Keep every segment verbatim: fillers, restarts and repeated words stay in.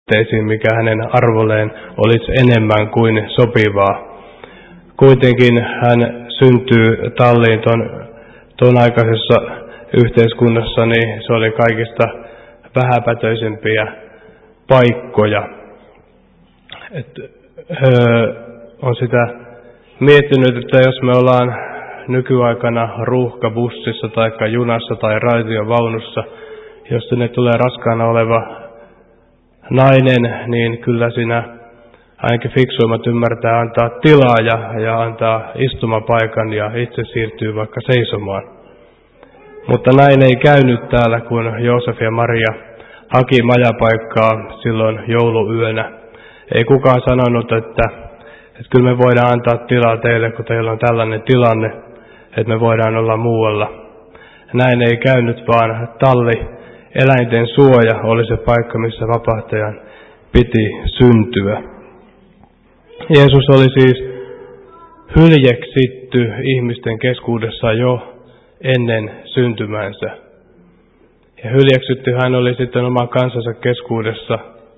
käsitteisiin, mikä hänen arvolleen olisi enemmän kuin sopivaa. Kuitenkin hän syntyy talliin ton, ton aikaisessa yhteiskunnassa, niin se oli kaikista vähäpätöisempiä paikkoja. Et, öö, on sitä miettinyt, että jos me ollaan nykyaikana ruuhkabussissa tai junassa tai raitiovaunussa, jos sinne tulee raskaana oleva nainen, niin kyllä siinä ainakin fiksuimmat ymmärtää antaa tilaa ja, ja antaa istumapaikan ja itse siirtyy vaikka seisomaan. Mutta näin ei käynyt täällä, kun Joosef ja Maria haki majapaikkaa silloin jouluyönä. Ei kukaan sanonut, että, että kyllä me voidaan antaa tilaa teille, kun teillä on tällainen tilanne, että me voidaan olla muualla. Näin ei käynyt, vaan talli, eläinten suoja oli se paikka, missä vapahtajan piti syntyä. Jeesus oli siis hyljeksitty ihmisten keskuudessa jo ennen syntymänsä. Ja hyljeksitty hän oli sitten oman kansansa keskuudessa.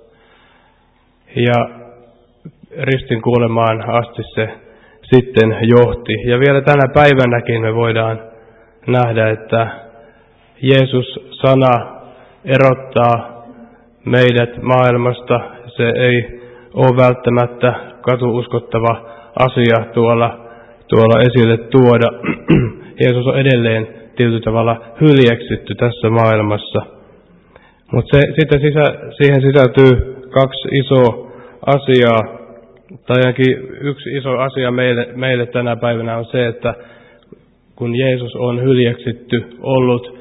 Ja ristin kuolemaan asti se sitten johti. Ja vielä tänä päivänäkin me voidaan nähdä, että Jeesus-sana erottaa meidät maailmasta. Se ei ole välttämättä katuuskottava asia tuolla, tuolla esille tuoda. Jeesus on edelleen tietyllä tavalla hyljeksitty tässä maailmassa. Mutta sitten sisä, siihen sisältyy kaksi isoa asiaa, tai ainakin yksi iso asia meille, meille tänä päivänä on se, että kun Jeesus on hyljeksitty ollut,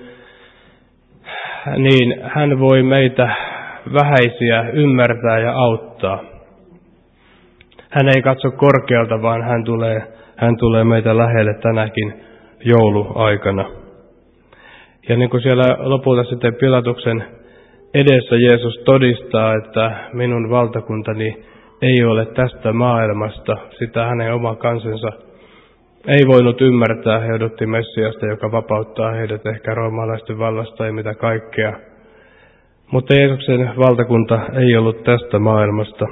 niin hän voi meitä vähäisiä ymmärtää ja auttaa. Hän ei katso korkealta, vaan hän tulee, hän tulee meitä lähelle tänäkin jouluaikana. Ja niin kuin siellä lopulta sitten Pilatuksen edessä Jeesus todistaa, että minun valtakuntani ei ole tästä maailmasta. Sitä hänen oma kansansa ei voinut ymmärtää. He odotti Messiasta, joka vapauttaa heidät ehkä roomalaisten vallasta ja mitä kaikkea. Mutta Jeesuksen valtakunta ei ollut tästä maailmasta.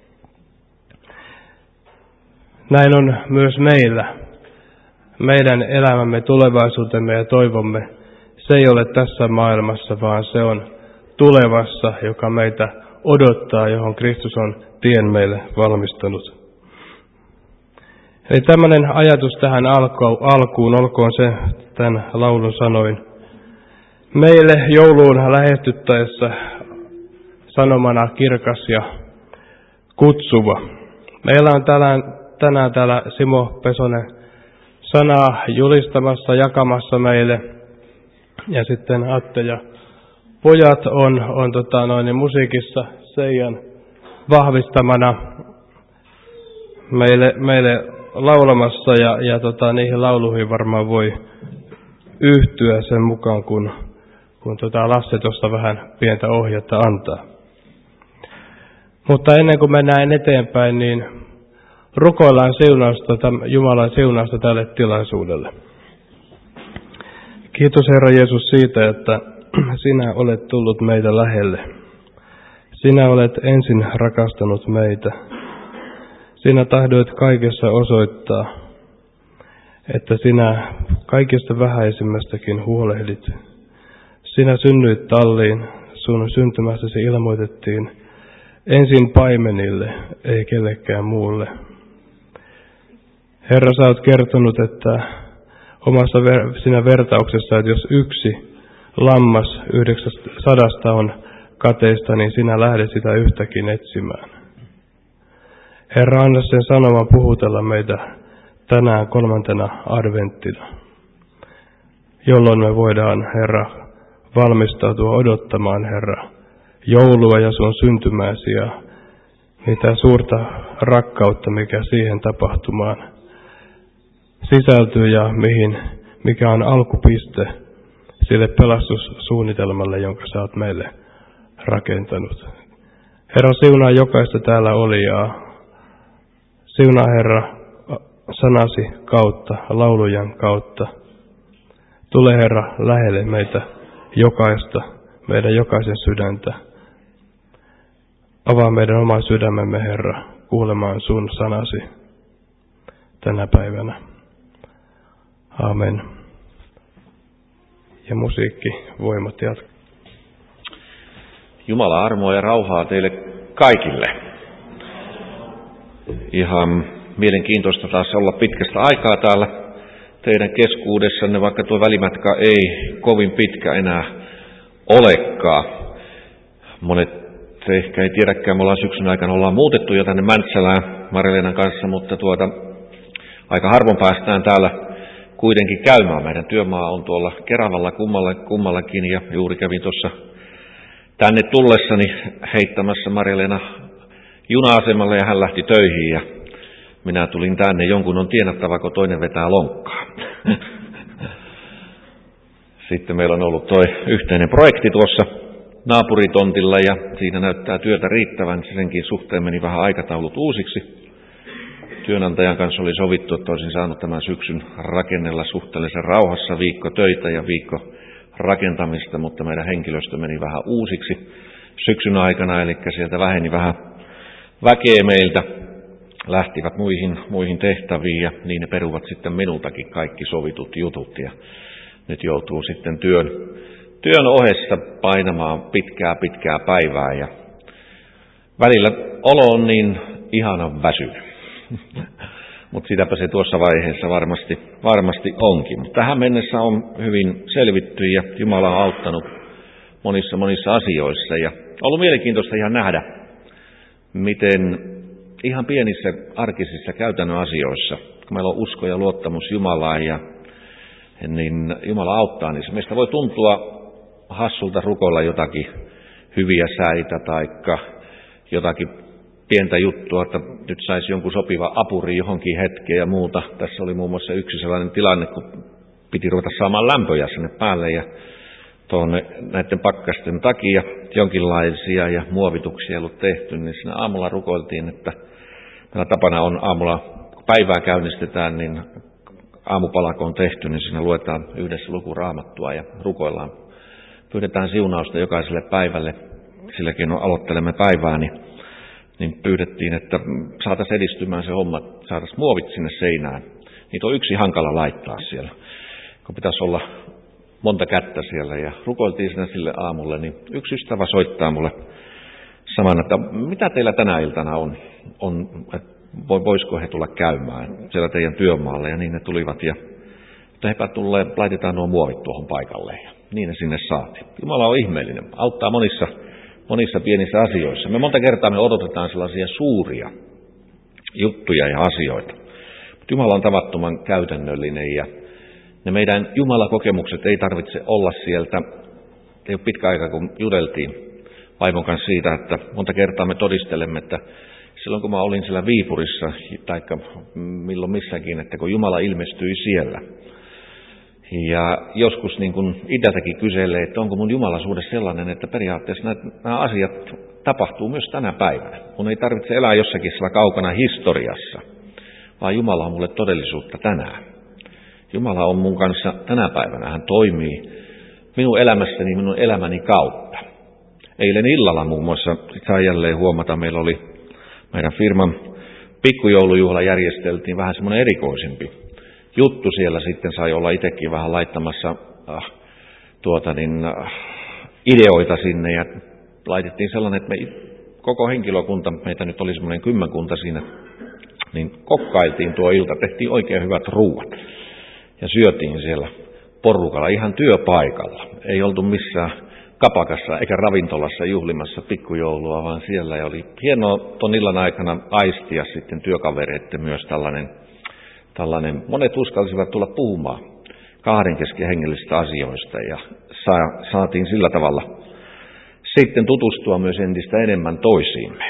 Näin on myös meillä. Meidän elämämme, tulevaisuutemme ja toivomme, se ei ole tässä maailmassa, vaan se on tulevassa, joka meitä odottaa, johon Kristus on tien meille valmistanut. Eli tämmöinen ajatus tähän alkuun, olkoon se tämän laulun sanoin. Meille jouluun lähestyttäessä sanomana kirkas ja kutsuva. Meillä on tänään, tänään täällä Simo Pesonen sanaa julistamassa, jakamassa meille. Ja sitten Atte ja pojat on, on tota noin, musiikissa Seijan vahvistamana meille, meille laulamassa. Ja, ja tota, niihin lauluihin varmaan voi yhtyä sen mukaan, kun, kun tota Lasse tuosta vähän pientä ohjetta antaa. Mutta ennen kuin mennään eteenpäin, niin rukoillaan siunausta, Jumalan siunausta tälle tilaisuudelle. Kiitos Herra Jeesus siitä, että sinä olet tullut meitä lähelle. Sinä olet ensin rakastanut meitä. Sinä tahdoit kaikessa osoittaa, että sinä kaikista vähäisimmästäkin huolehdit. Sinä synnyit talliin, sun syntymässäsi ilmoitettiin ensin paimenille, ei kellekään muulle. Herra, sä oot kertonut, että omassa ver- siinä vertauksessa, että jos yksi lammas yhdeksästä sadasta on kateista, niin sinä lähdet sitä yhtäkin etsimään. Herra, anna sen sanoman puhutella meitä tänään kolmantena adventtina, jolloin me voidaan, Herra, valmistautua odottamaan, Herra, joulua ja sun syntymääsi ja mitä suurta rakkautta, mikä siihen tapahtumaan sisältyy ja mihin, mikä on alkupiste sille pelastussuunnitelmalle, jonka sä oot meille rakentanut. Herra, siunaa jokaista täällä olijaa. Siunaa, Herra, sanasi kautta, laulujen kautta. Tule, Herra, lähelle meitä jokaista, meidän jokaisen sydäntä. Avaa meidän oman sydämemme, Herra, kuulemaan sun sanasi tänä päivänä. Amen. Ja musiikki, voimat jatkaa. Jumala armoa ja rauhaa teille kaikille. Ihan mielenkiintoista taas olla pitkästä aikaa täällä teidän keskuudessanne, vaikka tuo välimatka ei kovin pitkä enää olekaan. Monet ehkä ei tiedäkään, me ollaan syksyn aikana ollaan muutettu jo tänne Mäntsälään Marja-Leenan kanssa, mutta tuota, aika harvoin päästään täällä kuitenkin käymään. Meidän työmaa on tuolla Keravalla kummalle, kummallakin ja juuri kävin tuossa tänne tullessani heittämässä Marja-Leena juna-asemalle ja hän lähti töihin ja minä tulin tänne. Jonkun on tienattava, kun toinen vetää lonkkaa. Sitten meillä on ollut tuo yhteinen projekti tuossa naapuritontilla ja siinä näyttää työtä riittävän. Senkin suhteen meni vähän aikataulut uusiksi. Työnantajan kanssa oli sovittu, että olisin saanut tämän syksyn rakennella suhteellisen rauhassa, viikko töitä ja viikko rakentamista, mutta meidän henkilöstö meni vähän uusiksi syksyn aikana, eli sieltä väheni vähän väkeä meiltä, lähtivät muihin, muihin tehtäviin ja niin ne peruvat sitten minultakin kaikki sovitut jutut ja nyt joutuu sitten työn, työn ohessa painamaan pitkää pitkää päivää ja välillä olo on niin ihanan väsynyt. Mutta sitäpä se tuossa vaiheessa varmasti, varmasti onkin. Mutta tähän mennessä on hyvin selvitty ja Jumala on auttanut monissa monissa asioissa. Ja ollut mielenkiintoista ihan nähdä, miten ihan pienissä arkisissa käytännön asioissa, kun meillä on usko ja luottamus Jumalaan, ja, niin Jumala auttaa niissä. Meistä voi tuntua hassulta rukoilla jotakin hyviä säitä tai jotakin pientä juttua, että nyt saisi jonkun sopiva apuri johonkin hetkeen ja muuta. Tässä oli muun muassa yksi sellainen tilanne, kun piti ruveta saamaan lämpöjä sinne päälle ja tuonne näiden pakkasten takia jonkinlaisia ja muovituksia ei ollut tehty, niin siinä aamulla rukoiltiin, että meillä tapana on aamulla, kun päivää käynnistetään, niin aamupalako on tehty, niin siinä luetaan yhdessä lukuraamattua ja rukoillaan. Pyydetään siunausta jokaiselle päivälle, silläkin aloittelemme päivää, niin niin pyydettiin, että saataisiin edistymään se homma, saataisiin muovit sinne seinään. Niitä on yksi hankala laittaa siellä, kun pitäisi olla monta kättä siellä. Ja rukoiltiin sinne sille aamulle, niin yksi ystävä soittaa mulle saman, että mitä teillä tänä iltana on, on että voisiko he tulla käymään siellä teidän työmaalle. Ja niin ne tulivat, ja että hepä tulee, laitetaan nuo muovit tuohon paikalle. Ja niin ne sinne saatiin. Jumala on ihmeellinen, auttaa monissa monissa pienissä asioissa. Me monta kertaa me odotetaan sellaisia suuria juttuja ja asioita. Mutta Jumala on tavattoman käytännöllinen ja ne meidän Jumalakokemukset ei tarvitse olla sieltä. Ei ole pitkä aika, kun juteltiin vaimon kanssa siitä, että monta kertaa me todistelemme, että silloin kun mä olin siellä Viipurissa, tai milloin missäkin, että kun Jumala ilmestyi siellä, ja joskus niin kuin itseltäkin kyselee, että onko mun jumalaisuudessa sellainen, että periaatteessa nämä, nämä asiat tapahtuu myös tänä päivänä. Mun ei tarvitse elää jossakin siellä kaukana historiassa, vaan Jumala on mulle todellisuutta tänään. Jumala on mun kanssa tänä päivänä. Hän toimii minun elämässäni, minun elämäni kautta. Eilen illalla muun muassa sai jälleen huomata, meillä oli meidän firman pikkujoulujuhla järjesteltiin vähän semmoinen erikoisempi juttu siellä, sitten sai olla itsekin vähän laittamassa äh, tuota niin, äh, ideoita sinne ja laitettiin sellainen, että me koko henkilökunta, meitä nyt oli semmoinen kymmenkunta siinä, niin kokkailtiin tuo ilta, tehtiin oikein hyvät ruuat ja syötiin siellä porukalla ihan työpaikalla. Ei oltu missään kapakassa eikä ravintolassa juhlimassa pikkujoulua, vaan siellä ja oli hienoa ton illan aikana aistia sitten työkavereiden myös tällainen Tällainen, monet uskalsivat tulla puhumaan kahden kesken hengellisistä asioista ja sa, saatiin sillä tavalla sitten tutustua myös entistä enemmän toisiimme.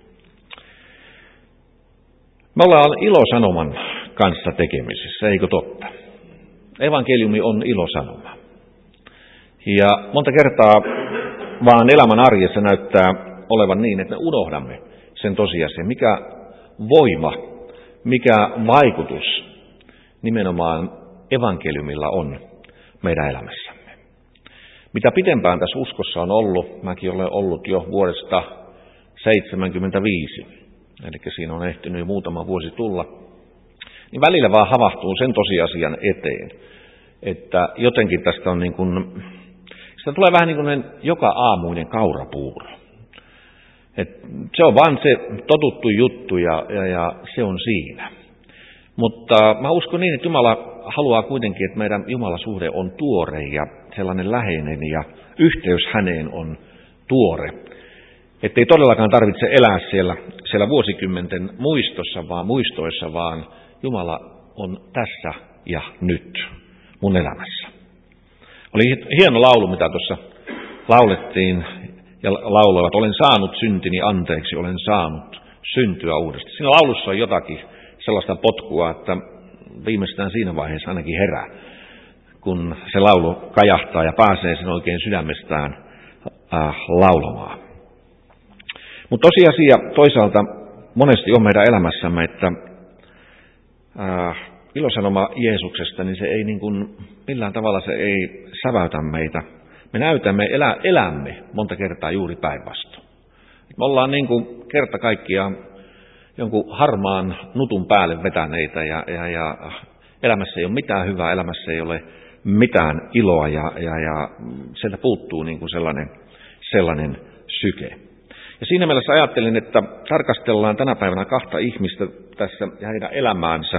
Me ollaan ilosanoman kanssa tekemisissä, eikö totta? Evankeliumi on ilosanoma. Ja monta kertaa vaan elämän arjessa näyttää olevan niin, että me unohdamme sen tosiasian, mikä voima, mikä vaikutus nimenomaan evankeliumilla on meidän elämässämme. Mitä pitempään tässä uskossa on ollut, mäkin olen ollut jo vuodesta seitsemänkymmentäviisi, eli siinä on ehtinyt jo muutama vuosi tulla, niin välillä vaan havahtuu sen tosiasian eteen, että jotenkin tästä on niin kuin, sitä tulee vähän niin kuin joka aamuinen kaurapuuro. Et se on vaan se totuttu juttu ja, ja, ja se on siinä. Mutta mä uskon niin, että Jumala haluaa kuitenkin, että meidän Jumalasuhde on tuore ja sellainen läheinen ja yhteys häneen on tuore. Että ei todellakaan tarvitse elää siellä, siellä vuosikymmenten muistossa, vaan muistoissa, vaan Jumala on tässä ja nyt mun elämässä. Oli hieno laulu, mitä tuossa laulettiin ja lauloivat. Olen saanut syntini anteeksi, olen saanut syntyä uudestaan. Siinä laulussa on jotakin sellaista potkua, että viimeistään siinä vaiheessa ainakin herää, kun se laulu kajahtaa ja pääsee sen oikein sydämestään äh, laulamaan. Mutta tosiasia toisaalta monesti on meidän elämässämme, että äh, ilosanoma Jeesuksesta, niin se ei niin kuin, millään tavalla se ei säväytä meitä. Me näytämme, elä, elämme monta kertaa juuri päinvastoin. Me ollaan niin kuin kerta kaikkiaan jonkun harmaan nutun päälle vetäneitä ja, ja, ja elämässä ei ole mitään hyvää, elämässä ei ole mitään iloa ja, ja, ja sieltä puuttuu niin kuin sellainen, sellainen syke. Ja siinä mielessä ajattelin, että tarkastellaan tänä päivänä kahta ihmistä tässä ja heidän elämäänsä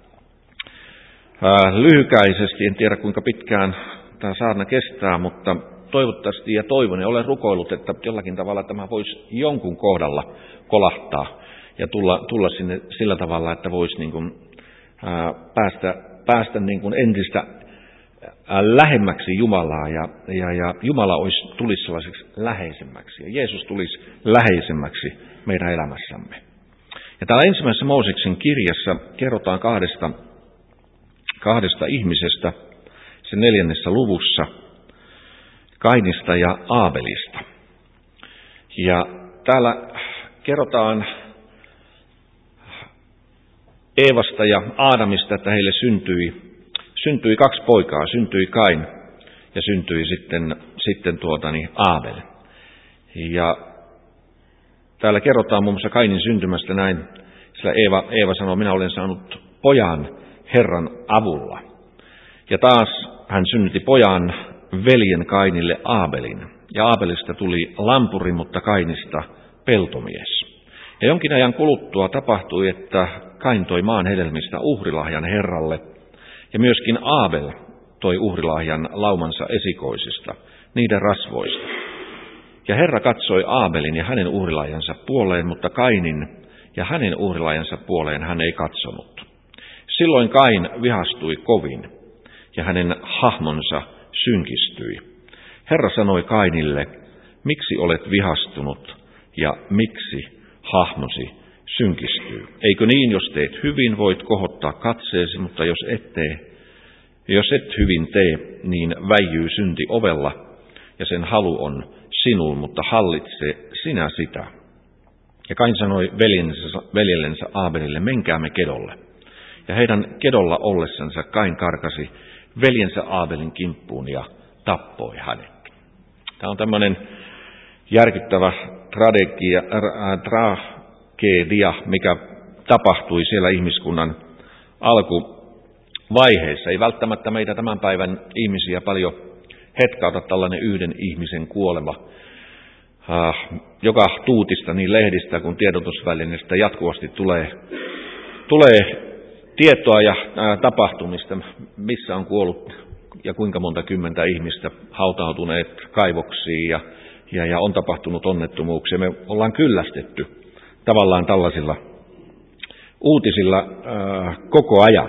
ää, lyhykäisesti. En tiedä kuinka pitkään tämä saarna kestää, mutta toivottavasti ja toivon ja olen rukoillut, että jollakin tavalla tämä voisi jonkun kohdalla kolahtaa ja tulla, tulla sinne sillä tavalla, että voisi niin kuin, ää, päästä, päästä niin kuin entistä ää, lähemmäksi Jumalaa ja, ja, ja Jumala olisi, tulisi sellaiseksi läheisemmäksi ja Jeesus tulisi läheisemmäksi meidän elämässämme. Ja täällä ensimmäisessä Mooseksen kirjassa kerrotaan kahdesta, kahdesta ihmisestä, sen neljännessä luvussa, Kainista ja Aabelista. Ja täällä kerrotaan Eevasta ja Aadamista, että heille syntyi, syntyi kaksi poikaa, syntyi Kain ja syntyi sitten, sitten tuotani Aabel. Ja täällä kerrotaan muun muassa Kainin syntymästä näin, sillä Eeva, Eeva sanoo, minä olen saanut pojan Herran avulla. Ja taas hän synnytti pojan veljen Kainille Aabelin. Ja Aabelista tuli lampuri, mutta Kainista peltomies. Ja jonkin ajan kuluttua tapahtui, että Kain toi maan hedelmistä uhrilahjan Herralle, ja myöskin Aabel toi uhrilahjan laumansa esikoisista, niiden rasvoista. Ja Herra katsoi Aabelin ja hänen uhrilahjansa puoleen, mutta Kainin ja hänen uhrilahjansa puoleen hän ei katsonut. Silloin Kain vihastui kovin, ja hänen hahmonsa synkistyi. Herra sanoi Kainille, miksi olet vihastunut, ja miksi hahmosi synkistyy. Eikö niin, jos teet hyvin, voit kohottaa katseesi, mutta jos et tee, jos et hyvin tee, niin väijyy synti ovella, ja sen halu on sinun, mutta hallitse sinä sitä. Ja Kain sanoi veljensä, veljellensä Aabelille, menkäämme kedolle. Ja heidän kedolla ollessansa Kain karkasi veljensä Aabelin kimppuun ja tappoi hänet. Tämä on tämmöinen järkyttävä tragedia, tragedia, mikä tapahtui siellä ihmiskunnan alkuvaiheessa. Ei välttämättä meitä tämän päivän ihmisiä paljon hetkauta tällainen yhden ihmisen kuolema, joka tuutista niin lehdistä kuin tiedotusvälineistä jatkuvasti tulee, tulee tietoa ja tapahtumista, missä on kuollut ja kuinka monta kymmentä ihmistä hautautuneet kaivoksiin ja, ja, ja on tapahtunut onnettomuuksia. Me ollaan kyllästetty tavallaan tällaisilla uutisilla ää, koko ajan.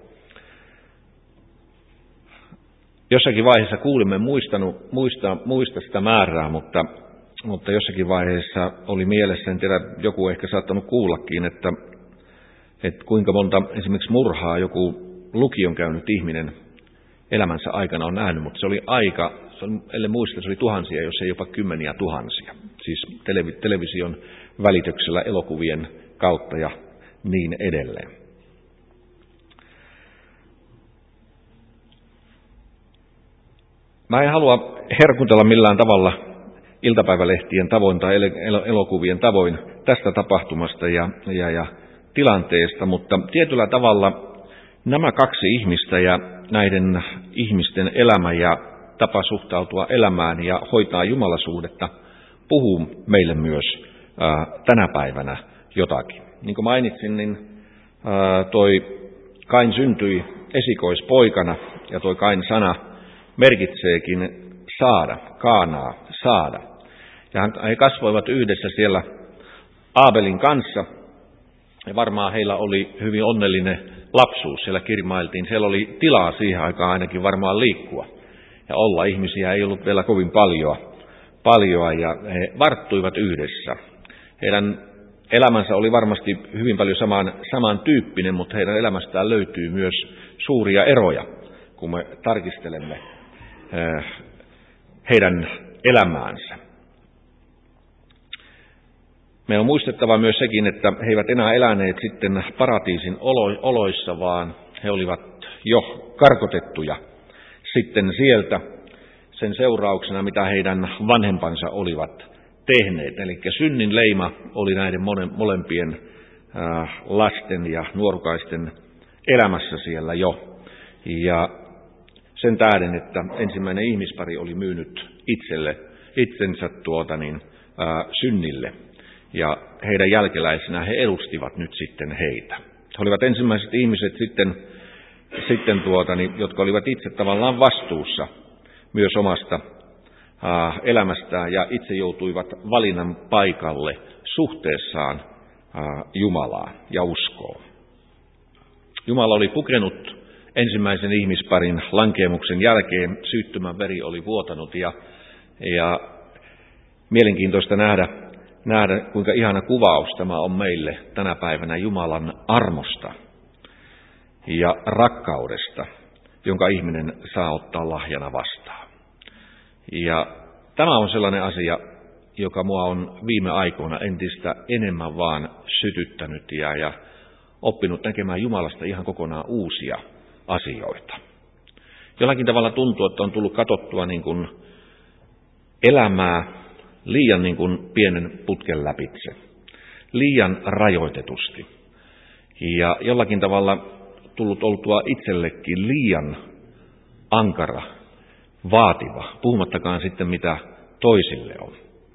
Jossakin vaiheessa kuulimme muistanut, muista, muista sitä määrää, mutta, mutta jossakin vaiheessa oli mielessä, en tiedä, joku ehkä saattanut kuullakin, että, että kuinka monta esimerkiksi murhaa joku lukion käynyt ihminen elämänsä aikana on nähnyt, mutta se oli aika, se oli, ellei muista, se oli tuhansia, jos ei jopa kymmeniä tuhansia. Siis television välityksellä, elokuvien kautta ja niin edelleen. Mä en halua herkutella millään tavalla iltapäivälehtien tavoin tai elokuvien tavoin tästä tapahtumasta ja, ja, ja tilanteesta, mutta tietyllä tavalla nämä kaksi ihmistä ja näiden ihmisten elämä ja tapa suhtautua elämään ja hoitaa jumalasuhdetta puhuu meille myös ää, tänä päivänä jotakin. Niin kuin mainitsin, niin ää, toi Kain syntyi esikoispoikana ja toi Kain sana merkitseekin saada, kaanaa, saada. Ja he kasvoivat yhdessä siellä Aabelin kanssa ja varmaan heillä oli hyvin onnellinen lapsuus. Siellä kirmailtiin, siellä oli tilaa siihen aikaan ainakin varmaan liikkua ja olla. Ihmisiä ei ollut vielä kovin paljoa, paljoa ja he varttuivat yhdessä. Heidän elämänsä oli varmasti hyvin paljon saman, samantyyppinen, mutta heidän elämästään löytyy myös suuria eroja, kun me tarkistelemme heidän elämäänsä. Meidän on muistettava myös sekin, että he eivät enää eläneet sitten paratiisin oloissa, vaan he olivat jo karkotettuja sitten sieltä sen seurauksena, mitä heidän vanhempansa olivat tehneet. Eli synnin leima oli näiden molempien lasten ja nuorukaisten elämässä siellä jo. Ja sen tähden, että ensimmäinen ihmispari oli myynyt itselle, itsensä tuota niin, ää, synnille. Ja heidän jälkeläisenä he edustivat nyt sitten heitä. He olivat ensimmäiset ihmiset sitten, sitten tuota, niin, jotka olivat itse tavallaan vastuussa myös omasta ää, elämästään ja itse joutuivat valinnan paikalle suhteessaan ää, Jumalaan ja uskoon. Jumala oli pukenut ensimmäisen ihmisparin lankeemuksen jälkeen, syyttömän veri oli vuotanut ja, ja mielenkiintoista nähdä, nähdä, kuinka ihana kuvaus tämä on meille tänä päivänä Jumalan armosta ja rakkaudesta, jonka ihminen saa ottaa lahjana vastaan. Ja tämä on sellainen asia, joka mua on viime aikoina entistä enemmän vaan sytyttänyt ja, ja oppinut näkemään Jumalasta ihan kokonaan uusia asioita. Jollakin tavalla tuntuu, että on tullut katsottua niin kuin elämää liian niin kuin pienen putken läpitse, liian rajoitetusti. Ja jollakin tavalla tullut oltua itsellekin liian ankara, vaativa, puhumattakaan sitten mitä toisille on.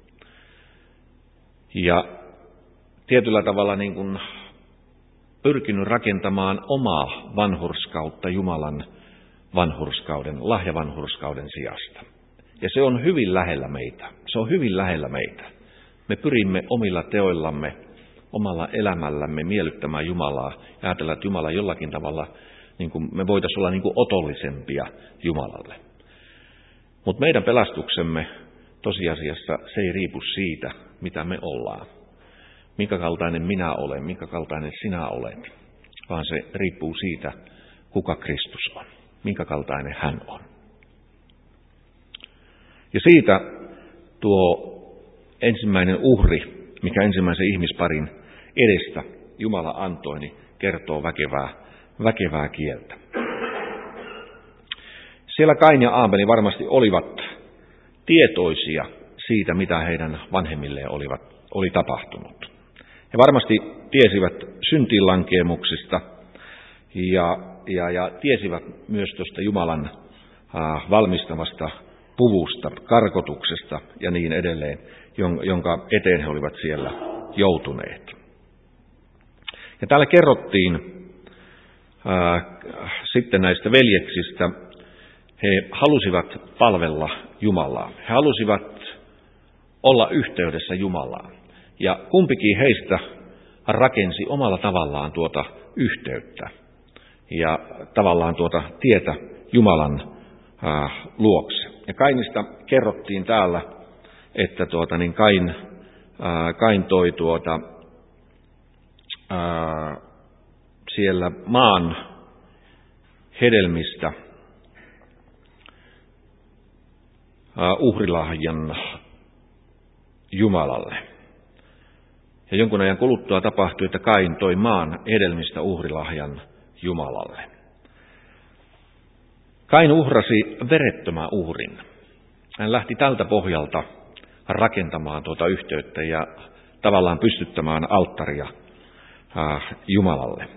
Ja tietyllä tavalla niin kuin pyrkinyt rakentamaan omaa vanhurskautta Jumalan vanhurskauden, lahjavanhurskauden sijasta. Ja se on hyvin lähellä meitä. Se on hyvin lähellä meitä. Me pyrimme omilla teoillamme, omalla elämällämme miellyttämään Jumalaa ja ajatella, että Jumala jollakin tavalla, niin kuin me voitaisiin olla niin kuin otollisempia Jumalalle. Mutta meidän pelastuksemme tosiasiassa se ei riipu siitä, mitä me ollaan. Minkä kaltainen minä olen, minkä kaltainen sinä olet, vaan se riippuu siitä, kuka Kristus on, minkä kaltainen hän on. Ja siitä tuo ensimmäinen uhri, mikä ensimmäisen ihmisparin edestä Jumala antoi, niin kertoo väkevää, väkevää kieltä. Siellä Kain ja Aabeli varmasti olivat tietoisia siitä, mitä heidän vanhemmilleen olivat, oli tapahtunut. He varmasti tiesivät syntiinlankeemuksista ja, ja, ja tiesivät myös tuosta Jumalan äh, valmistamasta puvusta, karkotuksesta ja niin edelleen, jonka eteen he olivat siellä joutuneet. Ja täällä kerrottiin äh, sitten näistä veljeksistä, he halusivat palvella Jumalaa. He halusivat olla yhteydessä Jumalaan. Ja kumpikin heistä rakensi omalla tavallaan tuota yhteyttä ja tavallaan tuota tietä Jumalan äh, luokse. Ja Kainista kerrottiin täällä, että tuota, niin Kain, äh, Kain toi tuota, äh, siellä maan hedelmistä äh, uhrilahjan Jumalalle. Ja jonkun ajan kuluttua tapahtui, että Kain toi maan hedelmistä uhrilahjan Jumalalle. Kain uhrasi verettömän uhrin. Hän lähti tältä pohjalta rakentamaan tuota yhteyttä ja tavallaan pystyttämään alttaria Jumalalle.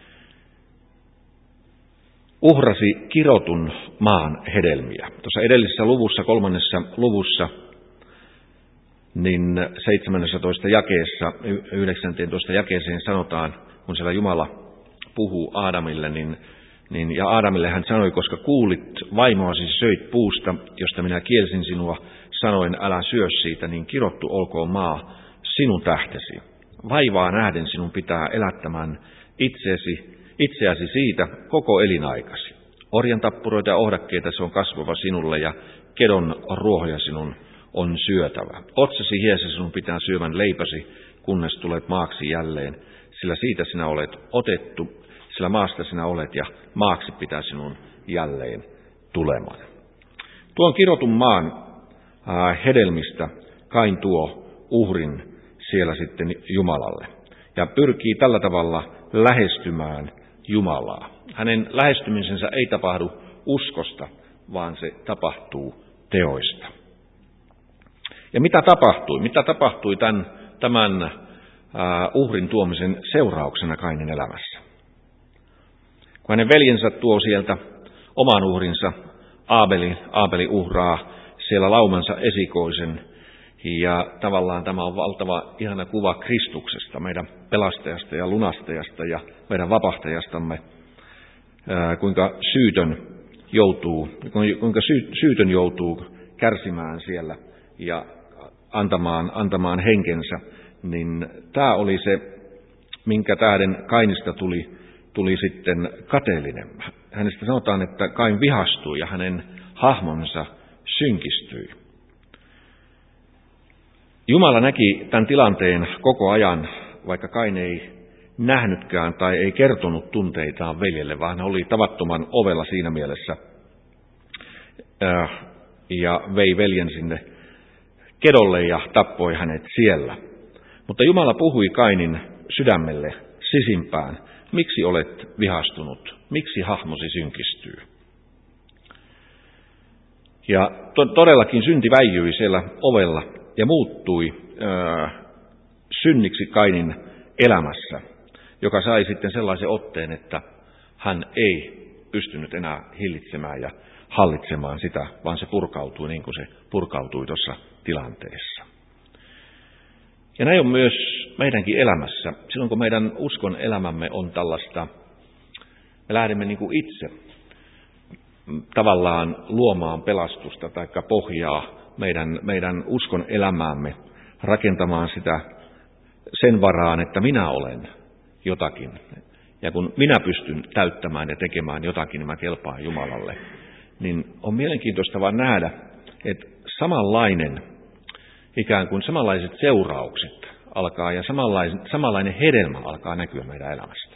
Uhrasi kirotun maan hedelmiä. Tuossa edellisessä luvussa, kolmannessa luvussa, niin seitsemännentoista jakeessa, yhdeksänteentoista jakeeseen sanotaan, kun siellä Jumala puhuu Aadamille, niin, niin, ja Aadamille hän sanoi, koska kuulit vaimoasi söit puusta, josta minä kielsin sinua, sanoin, älä syö siitä, niin kirottu olkoon maa sinun tähtesi. Vaivaa nähden sinun pitää elättämään itseäsi, itseäsi siitä koko elinaikasi. Orjan tappuroita ja ohdakkeita se on kasvava sinulle ja kedon ruohoja sinun on syötävä. Otsasi hiessä sinun pitää syövän leipäsi, kunnes tulet maaksi jälleen, sillä siitä sinä olet otettu, sillä maasta sinä olet ja maaksi pitää sinun jälleen tulemaan. Tuon kirotun maan äh, hedelmistä Kain tuo uhrin siellä sitten Jumalalle ja pyrkii tällä tavalla lähestymään Jumalaa. Hänen lähestymisensä ei tapahdu uskosta, vaan se tapahtuu teoista. Ja mitä tapahtui? Mitä tapahtui tämän, tämän uh, uhrin tuomisen seurauksena Kainin elämässä? Kun hänen veljensä tuo sieltä oman uhrinsa, Aabeli, Aabeli uhraa siellä laumansa esikoisen, ja tavallaan tämä on valtava ihana kuva Kristuksesta, meidän pelastajasta ja lunastajasta ja meidän vapahtajastamme, kuinka syytön joutuu, kuinka syytön joutuu kärsimään siellä ja antamaan, antamaan henkensä, niin tämä oli se, minkä tähden Kainista tuli, tuli sitten kateellinen. Hänestä sanotaan, että Kain vihastui ja hänen hahmonsa synkistyi. Jumala näki tämän tilanteen koko ajan, vaikka Kain ei nähnytkään tai ei kertonut tunteitaan veljelle, vaan hän oli tavattoman ovella siinä mielessä ja vei veljen sinne kedolle ja tappoi hänet siellä. Mutta Jumala puhui Kainin sydämelle sisimpään, miksi olet vihastunut, miksi hahmosi synkistyy. Ja to- todellakin synti väijyi siellä ovella ja muuttui äh, synniksi Kainin elämässä, joka sai sitten sellaisen otteen, että hän ei pystynyt enää hillitsemään ja hallitsemaan sitä, vaan se purkautui niin kuin se purkautui tuossa tilanteessa. Ja näin on myös meidänkin elämässä. Silloin kun meidän uskon elämämme on tällaista, me lähdemme niin kuin itse tavallaan luomaan pelastusta tai pohjaa meidän, meidän uskon elämäämme, rakentamaan sitä sen varaan, että minä olen jotakin. Ja kun minä pystyn täyttämään ja tekemään jotakin, niin mä kelpaan Jumalalle. Niin on mielenkiintoista vaan nähdä, että samanlainen, ikään kuin samanlaiset seuraukset alkaa ja samanlainen, samanlainen hedelmä alkaa näkyä meidän elämästä.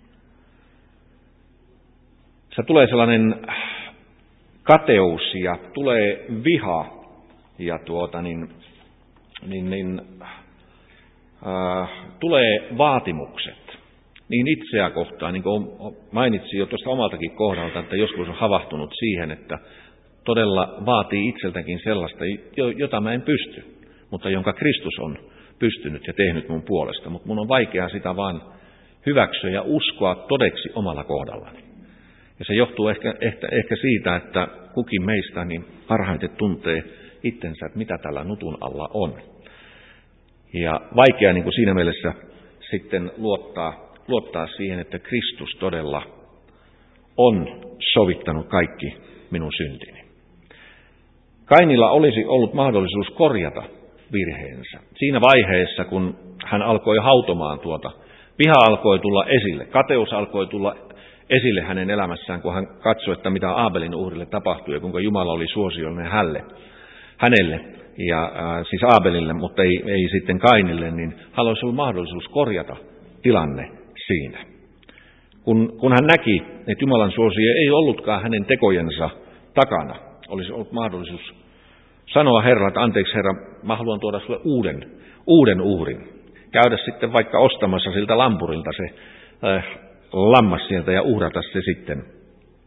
Se tulee sellainen kateus ja tulee viha ja tuota niin, niin, niin äh, tulee vaatimukset niin itseä kohtaan, niin kuin mainitsin jo tuosta omaltakin kohdalta, että joskus on havahtunut siihen, että todella vaatii itseltäkin sellaista, jota mä en pysty, mutta jonka Kristus on pystynyt ja tehnyt mun puolesta. Mutta mun on vaikea sitä vaan hyväksyä ja uskoa todeksi omalla kohdallani. Ja se johtuu ehkä, ehkä, ehkä siitä, että kukin meistä niin parhaiten tuntee itsensä, että mitä tällä nutun alla on. Ja vaikea niin kuin siinä mielessä sitten luottaa, luottaa siihen, että Kristus todella on sovittanut kaikki minun syntini. Kainilla olisi ollut mahdollisuus korjata virheensä. Siinä vaiheessa, kun hän alkoi hautomaan tuota, viha alkoi tulla esille, kateus alkoi tulla esille hänen elämässään, kun hän katsoi, että mitä Aabelin uhrille tapahtui ja kuinka Jumala oli suosiollinen hälle, hänelle, ja, äh, siis Aabelille, mutta ei, ei sitten Kainille, niin hänellä olisi ollut mahdollisuus korjata tilanne siinä. Kun, kun hän näki, että Jumalan suosio ei ollutkaan hänen tekojensa takana, olisi ollut mahdollisuus sanoa Herralle, että anteeksi Herra, mä haluan tuoda sulle uuden, uuden uhrin. Käydä sitten vaikka ostamassa siltä lampurilta se äh, lammas sieltä ja uhrata se sitten,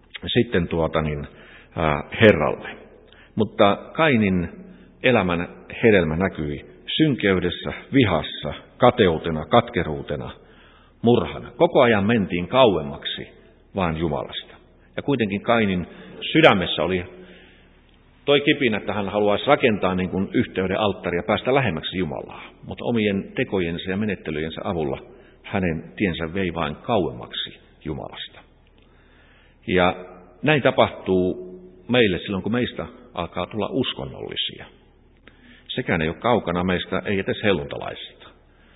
sitten tuota niin, äh, Herralle. Mutta Kainin elämän hedelmä näkyi synkeydessä, vihassa, kateutena, katkeruutena, murhana. Koko ajan mentiin kauemmaksi vaan Jumalasta. Ja kuitenkin Kainin sydämessä oli toi kipinä, että hän haluaisi rakentaa niin kuin yhteyden alttaria ja päästä lähemmäksi Jumalaa. Mutta omien tekojensa ja menettelyjensä avulla hänen tiensä vei vain kauemmaksi Jumalasta. Ja näin tapahtuu meille silloin, kun meistä alkaa tulla uskonnollisia. Sekään ei ole kaukana meistä, ei edes helluntalaisista.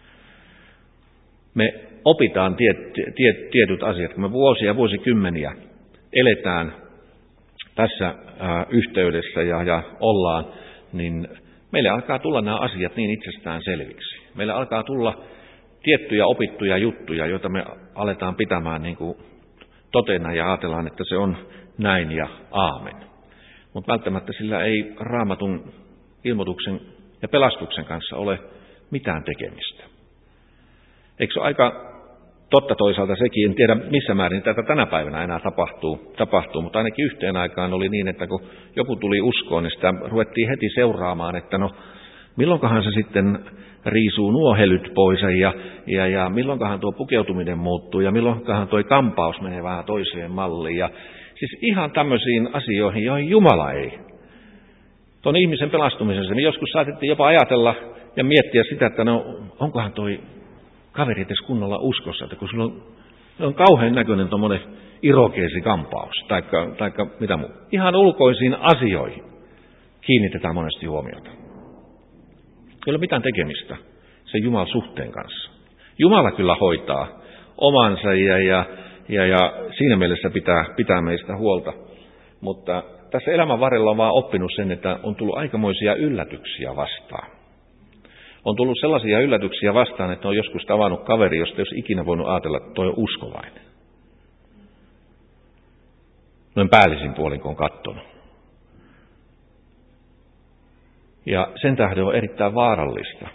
Me opitaan tiet, tiet, tietyt asiat, kun me vuosia ja vuosikymmeniä eletään tässä ää, yhteydessä ja, ja ollaan, niin meille alkaa tulla nämä asiat niin itsestään selviksi. Meille alkaa tulla tiettyjä opittuja juttuja, joita me aletaan pitämään niin kuin totena ja ajatellaan, että se on näin ja aamen. Mutta välttämättä sillä ei Raamatun ilmoituksen ja pelastuksen kanssa ole mitään tekemistä. Eikö se ole aika totta toisaalta sekin, en tiedä missä määrin tätä tänä päivänä enää tapahtuu, tapahtuu, mutta ainakin yhteen aikaan oli niin, että kun joku tuli uskoon, niin sitä ruvettiin heti seuraamaan, että no milloinkohan se sitten riisuu nuo helyt pois ja, ja, ja milloinkohan tuo pukeutuminen muuttuu ja milloinkohan tuo kampaus menee vähän toiseen malliin. Ja, siis ihan tämmöisiin asioihin, joihin Jumala ei. Tuon ihmisen pelastumisessa, niin joskus saatettiin jopa ajatella ja miettiä sitä, että no onkohan toi kaveri edes kunnolla uskossa, että kun sulla on, on kauhean näköinen tuommoinen irokeesikampaus, taikka, taikka mitä muu. Ihan ulkoisiin asioihin kiinnitetään monesti huomiota. Ei ole mitään tekemistä sen Jumalan suhteen kanssa. Jumala kyllä hoitaa omansa ja, ja, ja, ja siinä mielessä pitää, pitää meistä huolta. Mutta tässä elämän varrella on vaan oppinut sen, että on tullut aikamoisia yllätyksiä vastaan. On tullut sellaisia yllätyksiä vastaan, että on joskus tavannut kaveri, josta ei olisi ikinä voinut ajatella, että toi on uskovainen. Noin päällisin puolin, kun on katsonut. Ja sen tähden on erittäin vaarallista,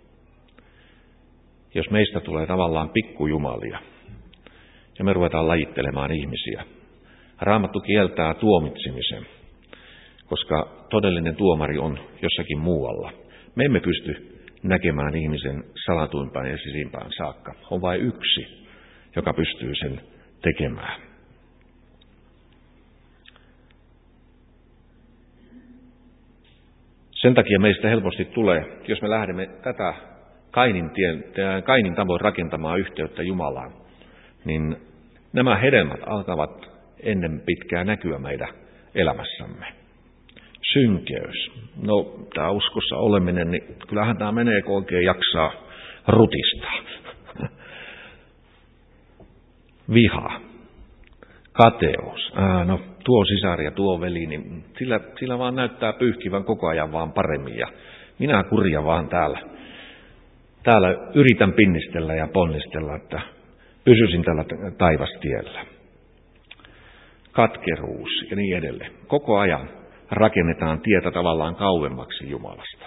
jos meistä tulee tavallaan pikkujumalia ja me ruvetaan lajittelemaan ihmisiä. Raamattu kieltää tuomitsemisen, koska todellinen tuomari on jossakin muualla. Me emme pysty näkemään ihmisen salatuimpään ja sisimpään saakka. On vain yksi, joka pystyy sen tekemään. Sen takia meistä helposti tulee, jos me lähdemme tätä Kainin, tien, Kainin tavoin rakentamaan yhteyttä Jumalaan, niin nämä hedelmät alkavat ennen pitkää näkyä meidän elämässämme. Synkeys. No, tämä uskossa oleminen, niin kyllähän tämä menee, kun oikein jaksaa rutistaa. Viha. Kateus. Ää, no, tuo sisari ja tuo veli, niin sillä, sillä vaan näyttää pyyhkivän koko ajan vaan paremmin. Ja minä kurja vaan täällä, täällä yritän pinnistellä ja ponnistella, että pysyisin tällä taivastiellä. Katkeruus ja niin edelleen. Koko ajan rakennetaan tietä tavallaan kauemmaksi Jumalasta.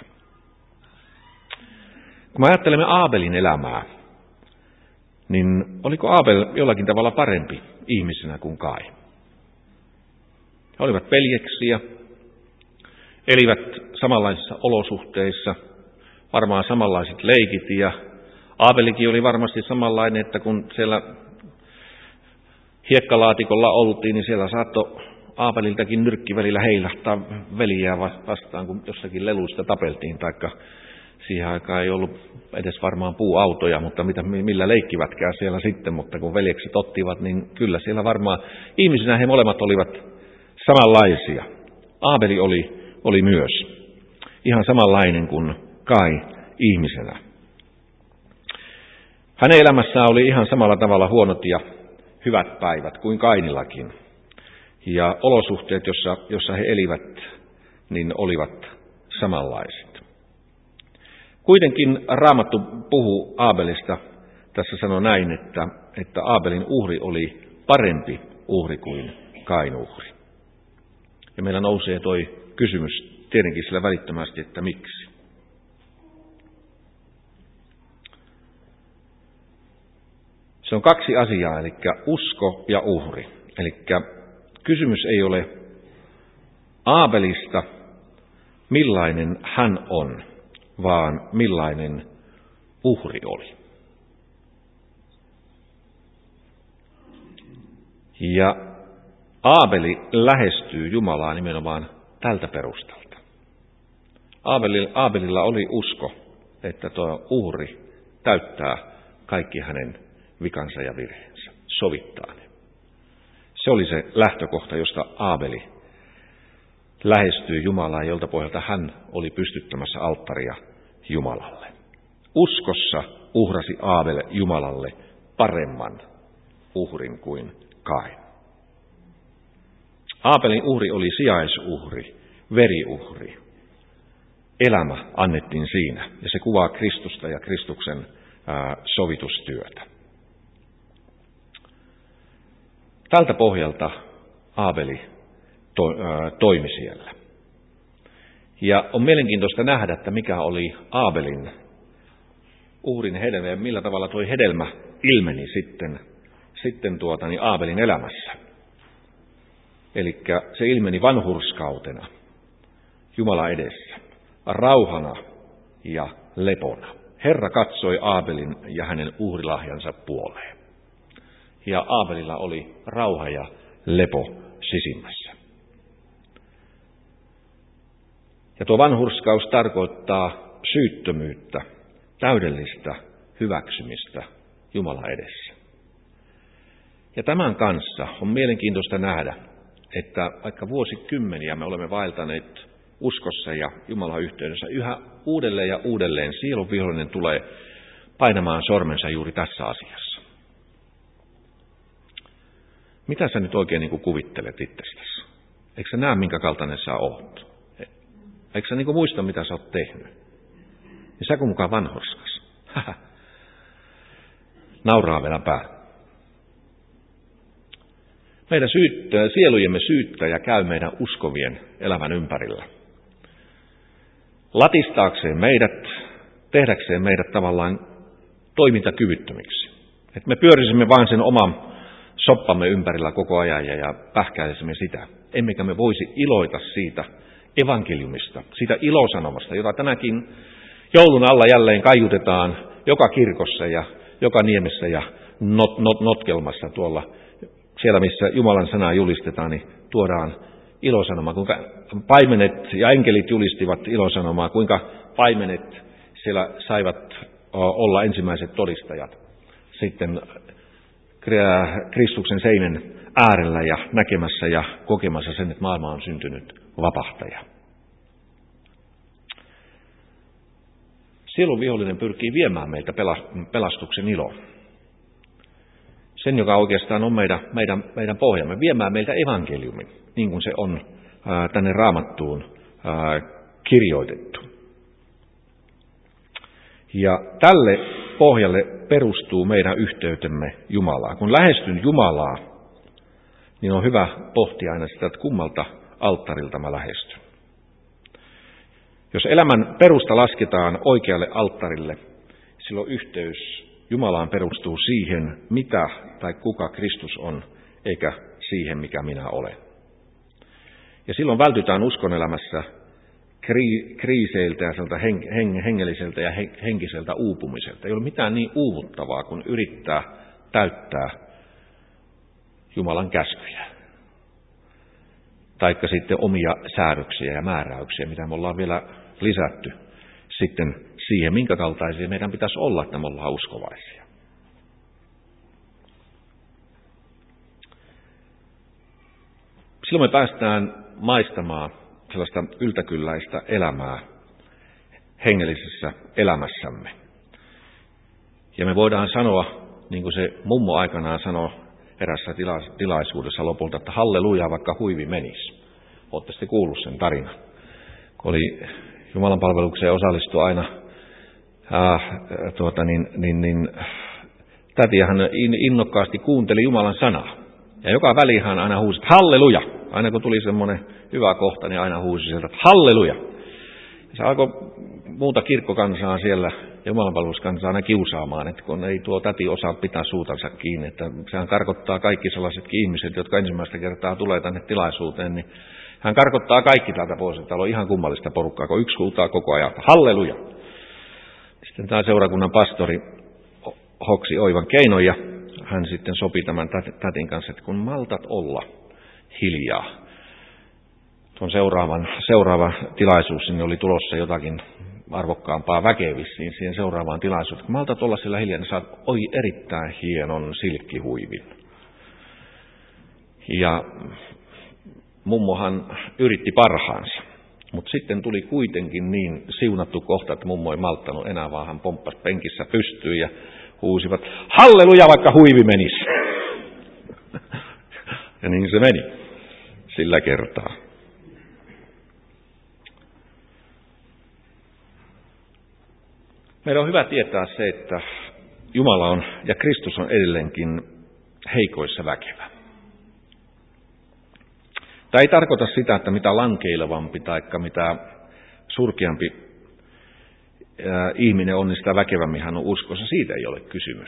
Kun me ajattelemme Aabelin elämää, niin oliko Aabel jollakin tavalla parempi ihmisenä kuin Kain? He olivat veljeksiä, elivät samanlaisissa olosuhteissa, varmaan samanlaiset leikit, ja Aabelikin oli varmasti samanlainen, että kun siellä hiekkalaatikolla oltiin, niin siellä saattoi Aabeliltakin nyrkki välillä heilahtaa veliä vastaan, kun jossakin leluista tapeltiin, taikka siihen aikaan ei ollut edes varmaan puuautoja, mutta mitä, millä leikkivätkään siellä sitten, mutta kun veljekset ottivat, niin kyllä siellä varmaan ihmisinä he molemmat olivat samanlaisia. Aabeli oli, oli myös ihan samanlainen kuin Kain ihmisenä. Hänen elämässään oli ihan samalla tavalla huonot ja hyvät päivät kuin Kainillakin. Ja olosuhteet, jossa, jossa he elivät, niin olivat samanlaiset. Kuitenkin Raamattu puhuu Aabelista, tässä sanoo näin, että, että Aabelin uhri oli parempi uhri kuin Kain uhri. Ja meillä nousee toi kysymys tietenkin sillä välittömästi, että miksi. Se on kaksi asiaa, eli usko ja uhri. Eli kysymys ei ole Aabelista, millainen hän on, vaan millainen uhri oli. Ja Aabeli lähestyy Jumalaa nimenomaan tältä perustalta. Aabelilla oli usko, että tuo uhri täyttää kaikki hänen vikansa ja virheensä, sovittaa ne. Se oli se lähtökohta, josta Aabeli lähestyi Jumalaa, jolta pohjalta hän oli pystyttämässä alttaria Jumalalle. Uskossa uhrasi Aabel Jumalalle paremman uhrin kuin Kain. Aabelin uhri oli sijaisuhri, veriuhri. Elämä annettiin siinä, ja se kuvaa Kristusta ja Kristuksen ää, sovitustyötä. Tältä pohjalta Aabeli to, ää, toimi siellä. Ja on mielenkiintoista nähdä, että mikä oli Aabelin uhrin hedelmä ja millä tavalla tuo hedelmä ilmeni sitten, sitten tuota, niin Aabelin elämässä. Eli se ilmeni vanhurskautena Jumala edessä, rauhana ja lepona. Herra katsoi Aabelin ja hänen uhrilahjansa puoleen. Ja Aabelilla oli rauha ja lepo sisimmässä. Ja tuo vanhurskaus tarkoittaa syyttömyyttä, täydellistä hyväksymistä Jumalan edessä. Ja tämän kanssa on mielenkiintoista nähdä, että vaikka vuosikymmeniä me olemme vaeltaneet uskossa ja Jumalan yhteydessä, yhä uudelleen ja uudelleen sielun vihollinen tulee painamaan sormensa juuri tässä asiassa. Mitä sä nyt oikein niin kuin kuvittelet itsestäsi? Eikö sä näe, minkä kaltainen sä oot? Eikö sä niin kuin muista, mitä sä oot tehnyt? Ja sä kun mukaan vanhurskas. Nauraa vielä päällä. Meidän syyttää, sielujemme syyttäjä käy meidän uskovien elämän ympärillä. Latistaakseen meidät, tehdäkseen meidät tavallaan toimintakyvyttömiksi. Että me pyörisimme vain sen oman soppamme ympärillä koko ajan ja pähkäilisimme sitä. Emmekä me voisi iloita siitä evankeliumista, siitä ilosanomasta, jota tänäkin joulun alla jälleen kaiutetaan joka kirkossa ja joka niemessä ja not, not, notkelmassa tuolla. Siellä, missä Jumalan sanaa julistetaan, niin tuodaan ilosanomaa, kuinka paimenet ja enkelit julistivat ilosanomaa, kuinka paimenet siellä saivat olla ensimmäiset todistajat sitten Kristuksen seinän äärellä ja näkemässä ja kokemassa sen, että maailma on syntynyt vapahtaja. Sielun vihollinen pyrkii viemään meiltä pelastuksen iloa. Sen, joka oikeastaan on meidän, meidän, meidän pohjamme, viemään meiltä evankeliumin, niin kuin se on ää, tänne Raamattuun ää, kirjoitettu. Ja tälle pohjalle perustuu meidän yhteytemme Jumalaa. Kun lähestyn Jumalaa, niin on hyvä pohtia aina sitä, että kummalta alttarilta mä lähestyn. Jos elämän perusta lasketaan oikealle alttarille, silloin yhteys Jumalaan perustuu siihen, mitä tai kuka Kristus on, eikä siihen, mikä minä olen. Ja silloin vältytään uskonelämässä kri- kriiseiltä ja heng- heng- hengelliseltä ja he- henkiseltä uupumiselta. Ei ole mitään niin uuvuttavaa, kun yrittää täyttää Jumalan käskyjä. Taikka sitten omia säädöksiä ja määräyksiä, mitä me ollaan vielä lisätty sitten siihen, minkä kaltaisia meidän pitäisi olla, että me ollaan uskovaisia. Silloin me päästään maistamaan sellaista yltäkylläistä elämää hengellisessä elämässämme. Ja me voidaan sanoa, niin kuin se mummo aikanaan sanoi erässä tilaisuudessa lopulta, että halleluja, vaikka huivi menisi. Olette sitten kuullut sen tarinan. Kun oli Jumalan palvelukseen osallistui aina äh, tuota, niin, niin, niin, täti hän innokkaasti kuunteli Jumalan sanaa. Ja joka väliin hän aina huusi, että halleluja. Aina kun tuli semmoinen hyvä kohta, niin aina huusi sieltä, että halleluja. Ja se alkoi muuta kirkkokansaa siellä, Jumalanpalveluskansaa aina kiusaamaan, että kun ei tuo täti osaa pitää suutansa kiinni. Että sehän karkottaa kaikki sellaisetkin ihmiset, jotka ensimmäistä kertaa tulee tänne tilaisuuteen, niin Hän karkottaa kaikki täältä pois. Täällä on ihan kummallista porukkaa, kun yksi huutaa koko ajan. Halleluja! Sitten tämä seurakunnan pastori hoksi oivan keinon ja hän sitten sopi tämän tätin kanssa, että kun maltat olla hiljaa. Tuon seuraavan, seuraava tilaisuus, sinne oli tulossa jotakin arvokkaampaa väkevissiin siihen seuraavaan tilaisuuteen. Kun maltat olla sillä hiljaa, niin saat oi erittäin hienon silkkihuivin. Ja mummohan yritti parhaansa, mutta sitten tuli kuitenkin niin siunattu kohta, että mummo ei malttanut enää, vaan hän pomppasi penkissä pystyyn ja huusivat, halleluja, vaikka huivi menisi. Ja niin se meni sillä kertaa. Meidän on hyvä tietää se, että Jumala on ja Kristus on edelleenkin heikoissa väkevä. Tämä ei tarkoita sitä, että mitä lankeilevampi tai mitä surkeampi ihminen on, niin sitä väkevämmin hän on uskossa. Siitä ei ole kysymys.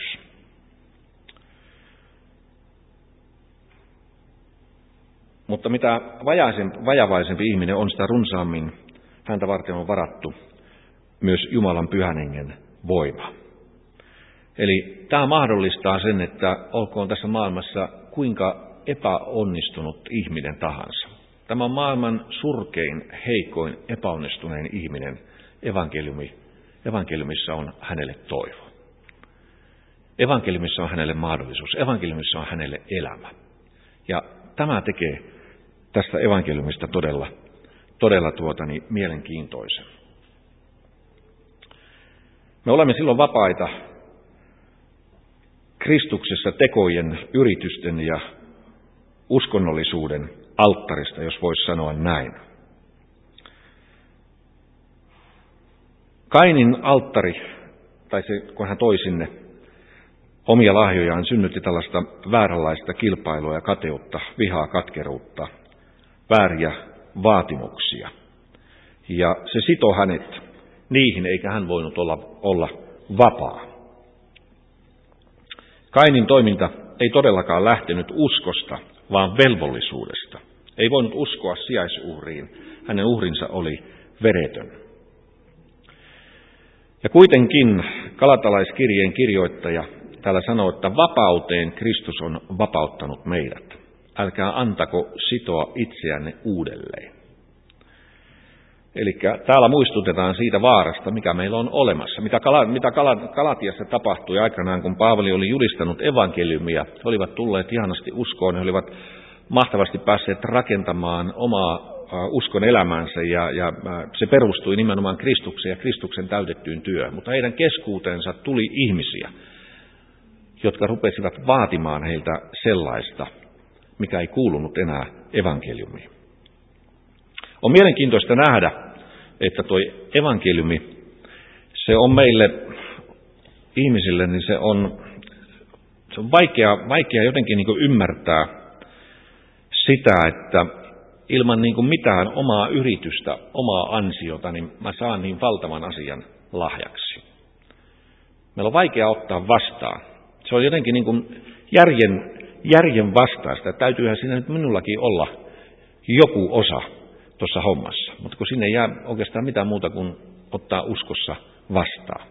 Mutta mitä vajavaisempi ihminen on, sitä runsaammin häntä varten on varattu myös Jumalan pyhän hengen voima. Eli tämä mahdollistaa sen, että olkoon tässä maailmassa kuinka epäonnistunut ihminen tahansa. Tämä on maailman surkein, heikoin, epäonnistunein ihminen. Evankeliumi, evankeliumissa on hänelle toivo. Evankeliumissa on hänelle mahdollisuus. Evankeliumissa on hänelle elämä. Ja tämä tekee tästä evankeliumista todella, todella tuotani mielenkiintoisen. Me olemme silloin vapaita Kristuksessa tekojen, yritysten ja uskonnollisuuden alttarista, jos voisi sanoa näin. Kainin alttari, tai se, kun hän toi sinne omia lahjojaan, synnytti tällaista vääränlaista kilpailua ja kateutta, vihaa, katkeruutta, vääriä vaatimuksia. Ja se sitoi hänet niihin, eikä hän voinut olla, olla vapaa. Kainin toiminta ei todellakaan lähtenyt uskosta, vaan velvollisuudesta. Ei voinut uskoa sijaisuhriin. Hänen uhrinsa oli veretön. Ja kuitenkin Galatalaiskirjeen kirjoittaja täällä sanoo, että vapauteen Kristus on vapauttanut meidät. Älkää antako sitoa itseänne uudelleen. Eli täällä muistutetaan siitä vaarasta, mikä meillä on olemassa. Mitä, Kala, mitä Galatiassa tapahtui aikanaan, kun Paavali oli julistanut evankeliumia. He olivat tulleet ihanasti uskoon, he olivat mahtavasti päässeet rakentamaan omaa uskon elämänsä ja, ja se perustui nimenomaan Kristukseen ja Kristuksen täytettyyn työhön. Mutta heidän keskuuteensa tuli ihmisiä, jotka rupesivat vaatimaan heiltä sellaista, mikä ei kuulunut enää evankeliumiin. On mielenkiintoista nähdä, että tuo evankeliumi, se on meille ihmisille, niin se on, se on vaikea, vaikea jotenkin niin kuin ymmärtää sitä, että ilman niin kuin mitään omaa yritystä, omaa ansiota, niin mä saan niin valtavan asian lahjaksi. Meillä on vaikea ottaa vastaan. Se on jotenkin niin kuin järjen, järjen vastaista. Täytyyhän siinä nyt minullakin olla joku osa tuossa hommassa, mutta kun sinne ei jää oikeastaan mitään muuta kuin ottaa uskossa vastaan.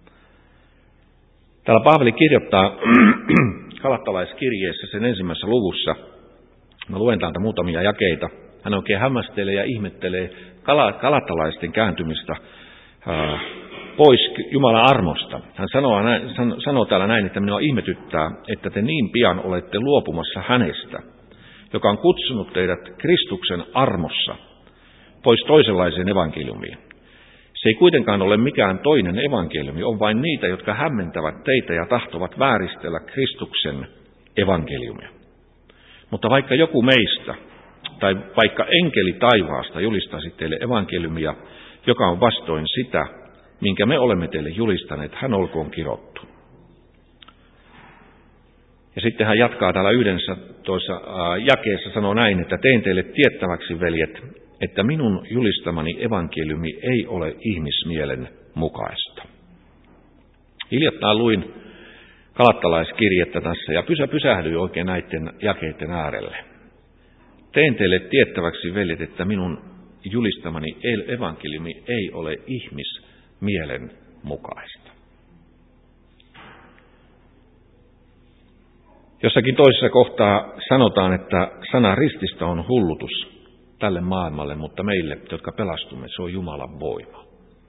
Täällä Paavali kirjoittaa Galatalaiskirjeessä sen ensimmäisessä luvussa, mä luen täältä muutamia jakeita, hän oikein hämmästelee ja ihmettelee galatalaisten kääntymistä ää, pois Jumalan armosta. Hän sanoo, näin, sanoo täällä näin, että minua ihmetyttää, että te niin pian olette luopumassa hänestä, joka on kutsunut teidät Kristuksen armossa pois toisenlaiseen evankeliumiin. Se ei kuitenkaan ole mikään toinen evankeliumi, on vain niitä, jotka hämmentävät teitä ja tahtovat vääristellä Kristuksen evankeliumia. Mutta vaikka joku meistä, tai vaikka enkeli taivaasta julistaisi teille evankeliumia, joka on vastoin sitä, minkä me olemme teille julistaneet, hän olkoon kirottu. Ja sitten hän jatkaa täällä yhdessä tuossa jakeessa, sanoo näin, että tein teille tiettäväksi, veljet, että minun julistamani evankeliumi ei ole ihmismielen mukaista. Hiljattain luin Galatalaiskirjettä tässä ja pysä pysähdyin oikein näiden jakeiden äärelle. Teen teille tiettäväksi, veljet, että minun julistamani evankeliumi ei ole ihmismielen mukaista. Jossakin toisessa kohtaa sanotaan, että sana rististä on hullutus tälle maailmalle, mutta meille, jotka pelastumme, se on Jumalan voima.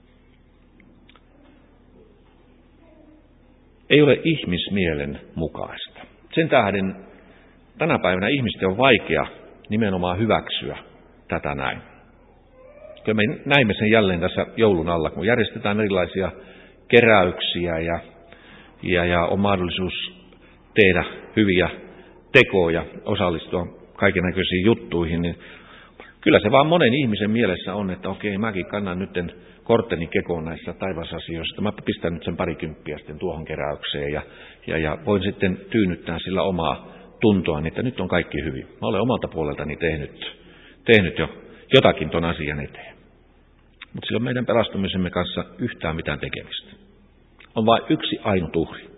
Ei ole ihmismielen mukaista. Sen tähden tänä päivänä ihmisten on vaikea nimenomaan hyväksyä tätä näin. Kyllä me näimme sen jälleen tässä joulun alla, kun järjestetään erilaisia keräyksiä ja, ja, ja on mahdollisuus tehdä hyviä tekoja, osallistua kaikennäköisiin juttuihin, niin kyllä se vaan monen ihmisen mielessä on, että okei, mäkin kannan nyt kortteni kekoon näissä taivasasioissa, mä pistän nyt sen parikymppiä sitten tuohon keräykseen ja, ja, ja voin sitten tyynnyttää sillä omaa tuntoa, että nyt on kaikki hyvin. Mä olen omalta puoleltani tehnyt, tehnyt jo jotakin ton asian eteen. Mutta sillä on meidän pelastumisemme kanssa yhtään mitään tekemistä. On vain yksi ainut uhri.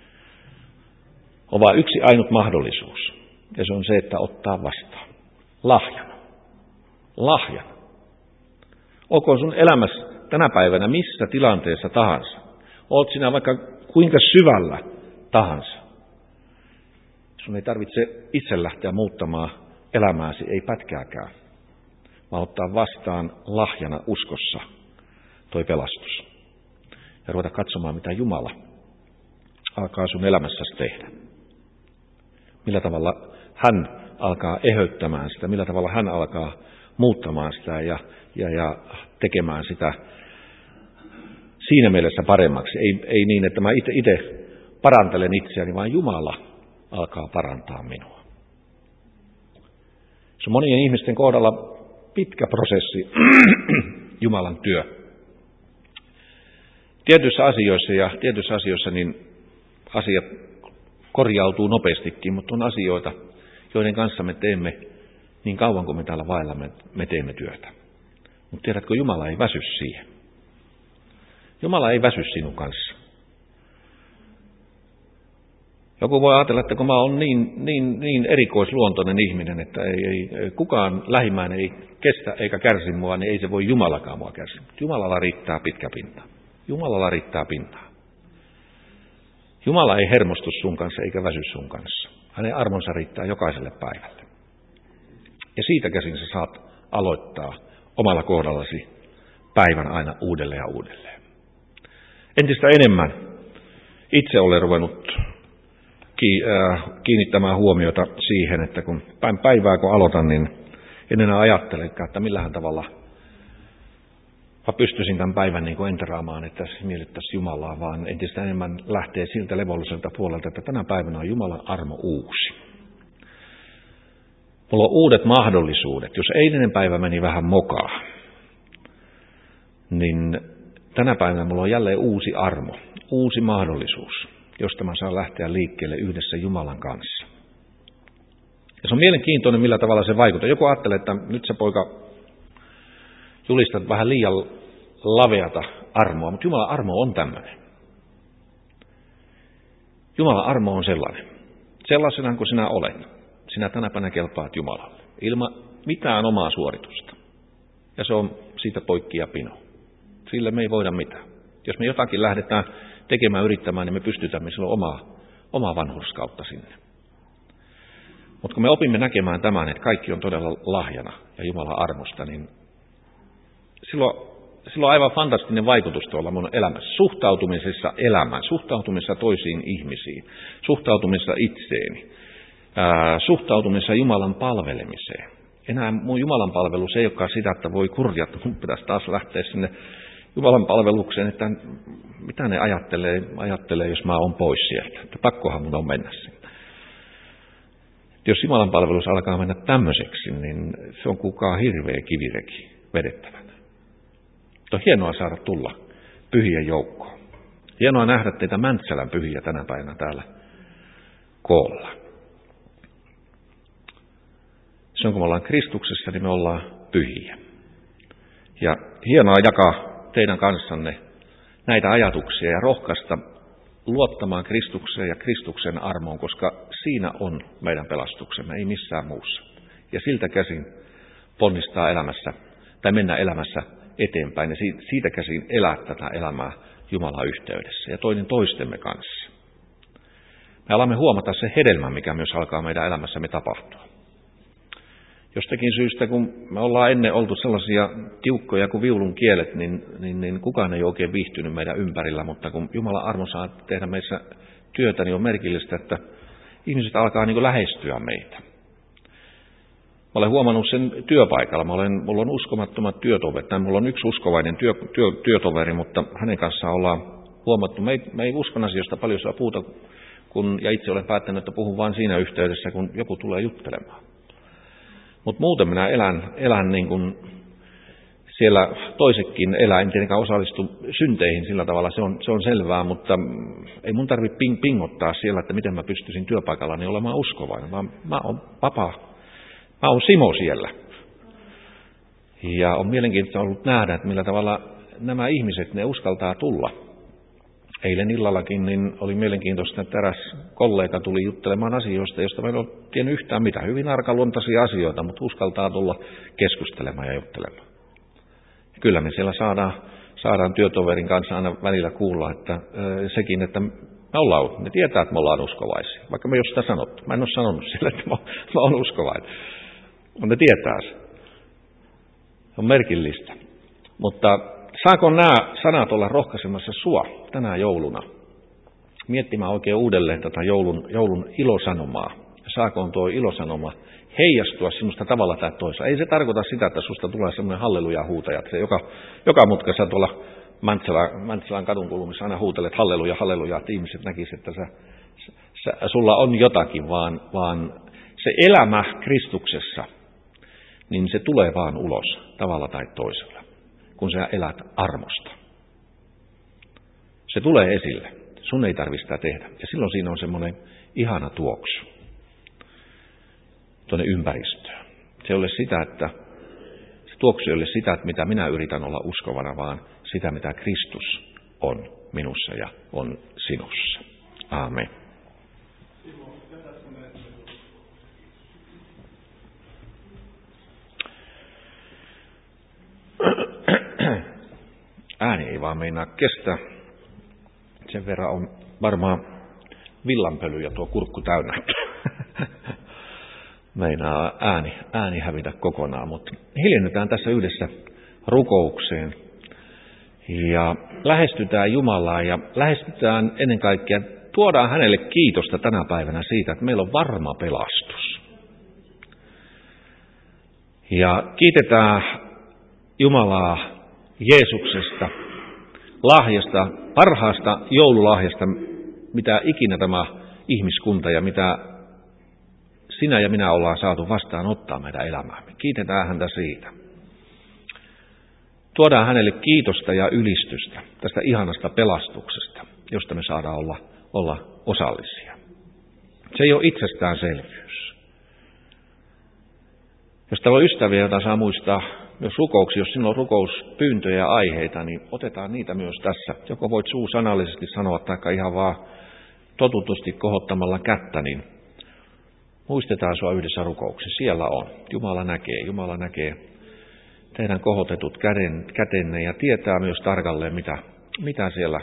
On vain yksi ainut mahdollisuus. Ja se on se, että ottaa vastaan. Lahjana. Lahjana. Olkoon sun elämässä tänä päivänä missä tilanteessa tahansa. Oot sinä vaikka kuinka syvällä tahansa. Sun ei tarvitse itse lähteä muuttamaan elämääsi, ei pätkääkään, vaan ottaa vastaan lahjana uskossa toi pelastus. Ja ruveta katsomaan, mitä Jumala alkaa sun elämässäsi tehdä. Millä tavalla hän alkaa eheyttämään sitä, millä tavalla hän alkaa muuttamaan sitä ja, ja, ja tekemään sitä siinä mielessä paremmaksi. Ei, ei niin, että mä itse parantelen itseäni, vaan Jumala alkaa parantaa minua. Se on monien ihmisten kohdalla pitkä prosessi, Jumalan työ. Tietyissä asioissa ja tietyissä asioissa niin asiat korjautuu nopeastikin, mutta on asioita, joiden kanssa me teemme niin kauan kuin me täällä vailla me, me teemme työtä. Mutta tiedätkö, Jumala ei väsy siihen. Jumala ei väsy sinun kanssa. Joku voi ajatella, että kun mä oon niin, niin, niin erikoisluontoinen ihminen, että ei, ei, kukaan lähimmäinen ei kestä eikä kärsi mua, niin ei se voi Jumalakaan mua kärsi. Jumalalla riittää pitkä pinta. Jumalalla riittää pintaa. Jumala ei hermostu sun kanssa eikä väsy sun kanssa. Hänen armonsa riittää jokaiselle päivälle. Ja siitä käsin sä saat aloittaa omalla kohdallasi päivän aina uudelleen ja uudelleen. Entistä enemmän itse olen ruvennut kiinnittämään huomiota siihen, että kun päivää kun aloitan, niin en enää ajattele, että millähän tavalla mä pystyisin tämän päivän niin kuin enteraamaan, että se miellyttäisi Jumalaa, vaan entistä enemmän lähtee siltä levolliselta puolelta, että tänä päivänä on Jumalan armo uusi. Mulla on uudet mahdollisuudet. Jos eilinen päivä meni vähän mokaa, niin tänä päivänä mulla on jälleen uusi armo, uusi mahdollisuus, josta mä saan lähteä liikkeelle yhdessä Jumalan kanssa. Ja se on mielenkiintoinen, millä tavalla se vaikuttaa. Joku ajattelee, että nyt se poika julistat vähän liian laveata armoa, mutta Jumalan armo on tämmöinen. Jumalan armo on sellainen. Sellaisena kuin sinä olet. Sinä tänä päivänä kelpaat Jumalalle. Ilman mitään omaa suoritusta. Ja se on siitä poikki ja pino. Sille me ei voida mitään. Jos me jotakin lähdetään tekemään, yrittämään, niin me pystytämme silloin omaa, omaa vanhurskautta sinne. Mutta kun me opimme näkemään tämän, että kaikki on todella lahjana ja Jumalan armosta, niin silloin, silloin on aivan fantastinen vaikutus tuolla mun elämässä. Suhtautumisessa elämään, suhtautumisessa toisiin ihmisiin, suhtautumisessa itseeni, ää, suhtautumisessa Jumalan palvelemiseen. Enää mun Jumalan palvelus ei olekaan sitä, että voi kurja, että mun pitäisi taas lähteä sinne Jumalan palvelukseen, että mitä ne ajattelee, ajattelee jos mä oon pois sieltä. Että pakkohan mun on mennä sinne. Jos Jumalan palvelus alkaa mennä tämmöiseksi, niin se on kukaan hirveä kivireki vedettävänä. Mutta on hienoa saada tulla pyhien joukkoon. Hienoa nähdä teitä Mäntsälän pyhiä tänä päivänä täällä koolla. Se on, kun me ollaan Kristuksessa, niin me ollaan pyhiä. Ja hienoa jakaa teidän kanssanne näitä ajatuksia ja rohkaista luottamaan Kristukseen ja Kristuksen armoon, koska siinä on meidän pelastuksemme, ei missään muussa. ja siltä käsin ponnistaa elämässä tai mennä elämässä eteenpäin ja siitä käsin elää tätä elämää Jumalan yhteydessä ja toinen toistemme kanssa. Me alamme huomata se hedelmä, mikä myös alkaa meidän elämässämme tapahtua. Jostakin syystä, kun me ollaan ennen oltu sellaisia tiukkoja kuin viulun kielet, niin, niin, niin kukaan ei ole oikein viihtynyt meidän ympärillä, mutta kun Jumalan armo saa tehdä meissä työtä, niin on merkillistä, että ihmiset alkaa niin kuin lähestyä meitä. Mä olen huomannut sen työpaikalla. Mä olen, mulla on uskomattomat työtoverit, tai mulla on yksi uskovainen työ, työ, työtoveri, mutta hänen kanssaan ollaan huomattu. Me ei, me ei uskon asioista paljon saa puhuta, kun, ja itse olen päättänyt, että puhun vain siinä yhteydessä, kun joku tulee juttelemaan. Mutta muuten minä elän, elän niin kuin siellä toisetkin elää, en tietenkään osallistu synteihin sillä tavalla, se on, se on selvää, mutta ei mun tarvitse ping, pingottaa siellä, että miten mä pystyisin työpaikallani olemaan uskovainen, vaan mä oon vapaa, mä oon Simo siellä. Ja on mielenkiintoista ollut nähdä, että millä tavalla nämä ihmiset, ne uskaltaa tulla. Eilen illallakin niin oli mielenkiintoista, että eräs kollega tuli juttelemaan asioista, joista mä en ole tiennyt yhtään mitään. Hyvin arkaluontaisia asioita, mutta uskaltaa tulla keskustelemaan ja juttelemaan. Ja kyllä me siellä saadaan, saadaan työtoverin kanssa aina välillä kuulla, että äh, sekin, että me ollaan, ne tietää, että me ollaan uskovaisia. Vaikka me ei ole sitä sanottu. Mä en ole sanonut sille, että mä, mä olen uskovainen. Mutta ne tietää se. On merkillistä. Mutta saako nämä sanat olla rohkaisemassa sua tänä jouluna miettimään oikein uudelleen tätä joulun, joulun ilosanomaa? Saako tuo ilosanoma heijastua sinusta tavalla tai toisella? Ei se tarkoita sitä, että susta tulee semmoinen halleluja-huutaja, että se joka, joka mutkassa tuolla Mäntsälän, Mäntsälän kadun kulmissa aina huutelet halleluja, halleluja, että ihmiset näkisivät, että sä, sä, sulla on jotakin, vaan, vaan se elämä Kristuksessa, niin se tulee vaan ulos tavalla tai toisella, kun sä elät armosta. Se tulee esille. Sun ei tarvitse sitä tehdä. Ja silloin siinä on semmoinen ihana tuoksu tuonne ympäristöön. Se ei ole sitä, että se tuoksu ei ole sitä, että mitä minä yritän olla uskovana, vaan sitä, mitä Kristus on minussa ja on sinussa. Aamen. Ääni ei vaan meinaa kestää. Sen verran on varmaan villanpöly ja tuo kurkku täynnä. Meinaa ääni, ääni hävitä kokonaan, mutta hiljennetään tässä yhdessä rukoukseen. Ja lähestytään Jumalaa ja lähestytään ennen kaikkea, tuodaan hänelle kiitosta tänä päivänä siitä, että meillä on varma pelastus. Ja kiitetään Jumalaa Jeesuksesta, lahjasta, parhaasta joululahjasta, mitä ikinä tämä ihmiskunta ja mitä sinä ja minä ollaan saatu vastaan ottaa meidän elämäämme. Kiitetään häntä siitä. Tuodaan hänelle kiitosta ja ylistystä tästä ihanasta pelastuksesta, josta me saadaan olla, olla osallisia. Se ei ole itsestäänselvyys. Jos täällä on ystäviä, joita saa muistaa myös rukouksia, jos sinulla on rukouspyyntöjä ja aiheita, niin otetaan niitä myös tässä. Joko voit suusanallisesti sanoa, tai ihan vaan totutusti kohottamalla kättä, niin muistetaan sua yhdessä rukouksessa. Siellä on. Jumala näkee. Jumala näkee teidän kohotetut käden, kätenne ja tietää myös tarkalleen, mitä, mitä siellä,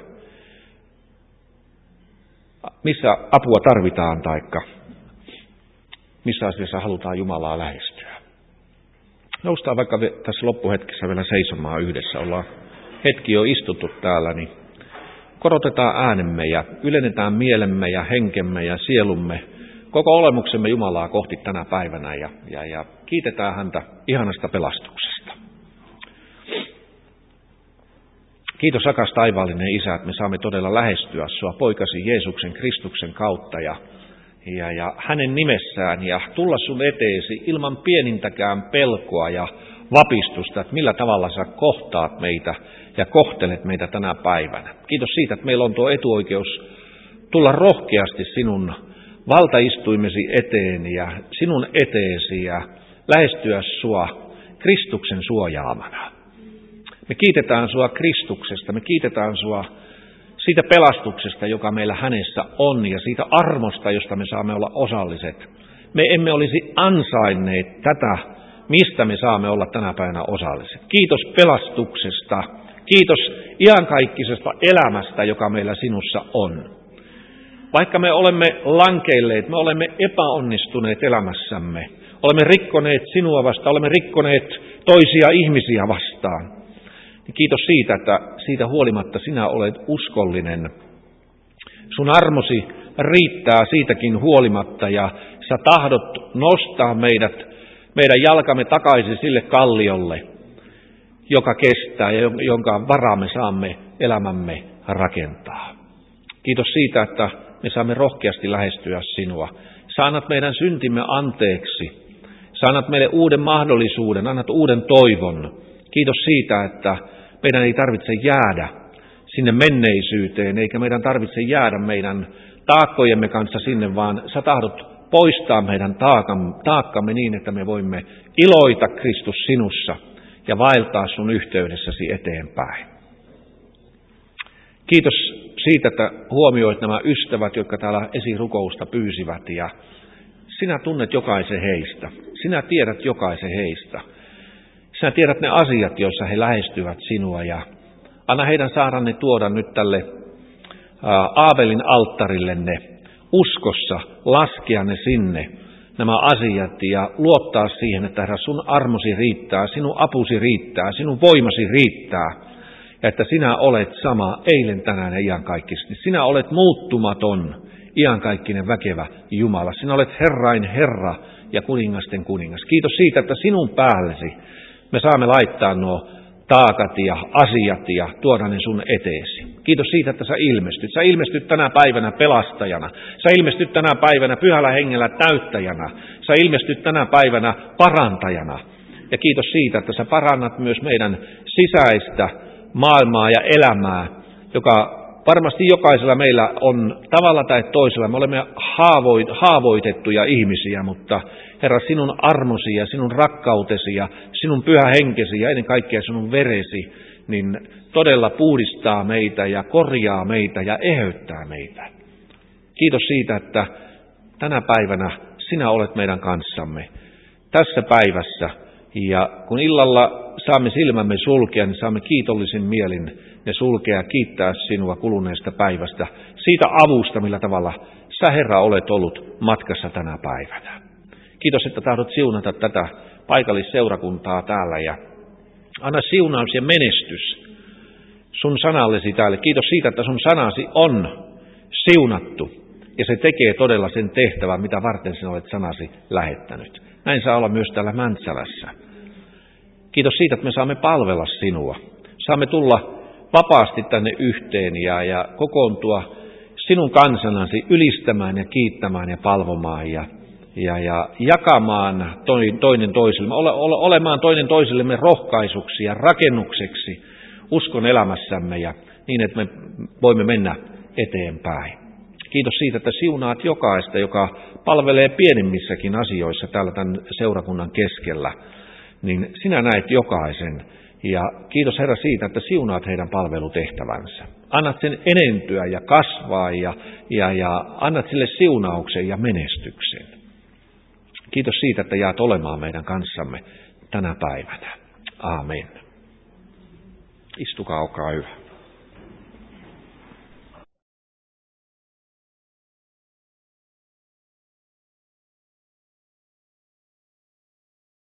missä apua tarvitaan, taikka missä asiassa halutaan Jumalaa lähestyä. Noustaan vaikka tässä loppuhetkessä vielä seisomaan yhdessä. Ollaan hetki jo istuttu täällä, niin korotetaan äänemme ja ylennetään mielemme ja henkemme ja sielumme, koko olemuksemme Jumalaa kohti tänä päivänä ja, ja, ja kiitetään häntä ihanasta pelastuksesta. Kiitos rakas taivaallinen Isä, että me saamme todella lähestyä sua poikasi Jeesuksen Kristuksen kautta ja Ja, ja hänen nimessään ja tulla sun eteesi ilman pienintäkään pelkoa ja vapistusta, että millä tavalla sä kohtaat meitä ja kohtelet meitä tänä päivänä. Kiitos siitä, että meillä on tuo etuoikeus tulla rohkeasti sinun valtaistuimesi eteen ja sinun eteesi ja lähestyä sua Kristuksen suojaamana. Me kiitetään sua Kristuksesta, me kiitetään sua siitä pelastuksesta, joka meillä hänessä on, ja siitä armosta, josta me saamme olla osalliset. me emme olisi ansainneet tätä, mistä me saamme olla tänä päivänä osalliset. Kiitos pelastuksesta, kiitos iankaikkisesta elämästä, joka meillä sinussa on. Vaikka me olemme lankeilleet, me olemme epäonnistuneet elämässämme, olemme rikkoneet sinua vastaan, olemme rikkoneet toisia ihmisiä vastaan, niin kiitos siitä, että siitä huolimatta sinä olet uskollinen. Sun armosi riittää siitäkin huolimatta ja sä tahdot nostaa meidät, meidän jalkamme takaisin sille kalliolle, joka kestää ja jonka varaa me saamme elämämme rakentaa. Kiitos siitä, että me saamme rohkeasti lähestyä sinua. Sä annat meidän syntimme anteeksi. Sä annat meille uuden mahdollisuuden, annat uuden toivon. Kiitos siitä, että meidän ei tarvitse jäädä sinne menneisyyteen, eikä meidän tarvitse jäädä meidän taakkojemme kanssa sinne, vaan sä tahdot poistaa meidän taakkamme niin, että me voimme iloita Kristus sinussa ja vaeltaa sun yhteydessäsi eteenpäin. Kiitos siitä, että huomioit nämä ystävät, jotka täällä esirukousta pyysivät, ja sinä tunnet jokaisen heistä. Sinä tiedät jokaisen heistä. Sinä tiedät ne asiat, joissa he lähestyvät sinua, ja anna heidän saada ne tuoda nyt tälle Aabelin alttarille ne uskossa, laskea ne sinne, nämä asiat, ja luottaa siihen, että Herra, sun armosi riittää, sinun apusi riittää, sinun voimasi riittää, ja että sinä olet sama eilen, tänään ja iankaikkisesti. Sinä olet muuttumaton, iankaikkinen väkevä Jumala. Sinä olet Herrain Herra ja kuningasten kuningas. Kiitos siitä, että sinun päällesi me saamme laittaa nuo taakat ja asiat ja tuoda ne sun eteesi. Kiitos siitä, että sä ilmestyt. Sä ilmestyt tänä päivänä pelastajana. Sä ilmestyt tänä päivänä pyhällä hengellä täyttäjänä. Sä ilmestyt tänä päivänä parantajana. Ja kiitos siitä, että sä parannat myös meidän sisäistä maailmaa ja elämää, joka varmasti jokaisella meillä on tavalla tai toisella. Me olemme haavoitettuja ihmisiä, mutta Herra, sinun armosi ja sinun rakkautesi ja sinun pyhä henkesi ja ennen kaikkea sinun veresi, niin todella puhdistaa meitä ja korjaa meitä ja eheyttää meitä. Kiitos siitä, että tänä päivänä sinä olet meidän kanssamme tässä päivässä. Ja kun illalla saamme silmämme sulkea, niin saamme kiitollisin mielin ne sulkea ja kiittää sinua kuluneesta päivästä, siitä avusta, millä tavalla sä, Herra, olet ollut matkassa tänä päivänä. Kiitos, että tahdot siunata tätä paikallisseurakuntaa täällä ja anna siunaus ja menestys sun sanallesi täällä. Kiitos siitä, että sun sanasi on siunattu ja se tekee todella sen tehtävän, mitä varten sinä olet sanasi lähettänyt. Näin saa olla myös täällä Mäntsälässä. Kiitos siitä, että me saamme palvella sinua. Saamme tulla vapaasti tänne yhteen ja, ja kokoontua sinun kansanasi ylistämään ja kiittämään ja palvomaan ja, ja, ja jakamaan toinen toisillemme, ole, ole, olemaan toinen toisillemme rohkaisuksi ja rakennukseksi uskon elämässämme ja niin, että me voimme mennä eteenpäin. Kiitos siitä, että siunaat jokaista, joka palvelee pienimmissäkin asioissa täällä tämän seurakunnan keskellä, niin sinä näet jokaisen. Ja kiitos Herra siitä, että siunaat heidän palvelutehtävänsä. Annat sen enentyä ja kasvaa ja, ja, ja annat sille siunauksen ja menestyksen. Kiitos siitä, että jäät olemaan meidän kanssamme tänä päivänä. Aamen. Istukaa, olkaa hyvä.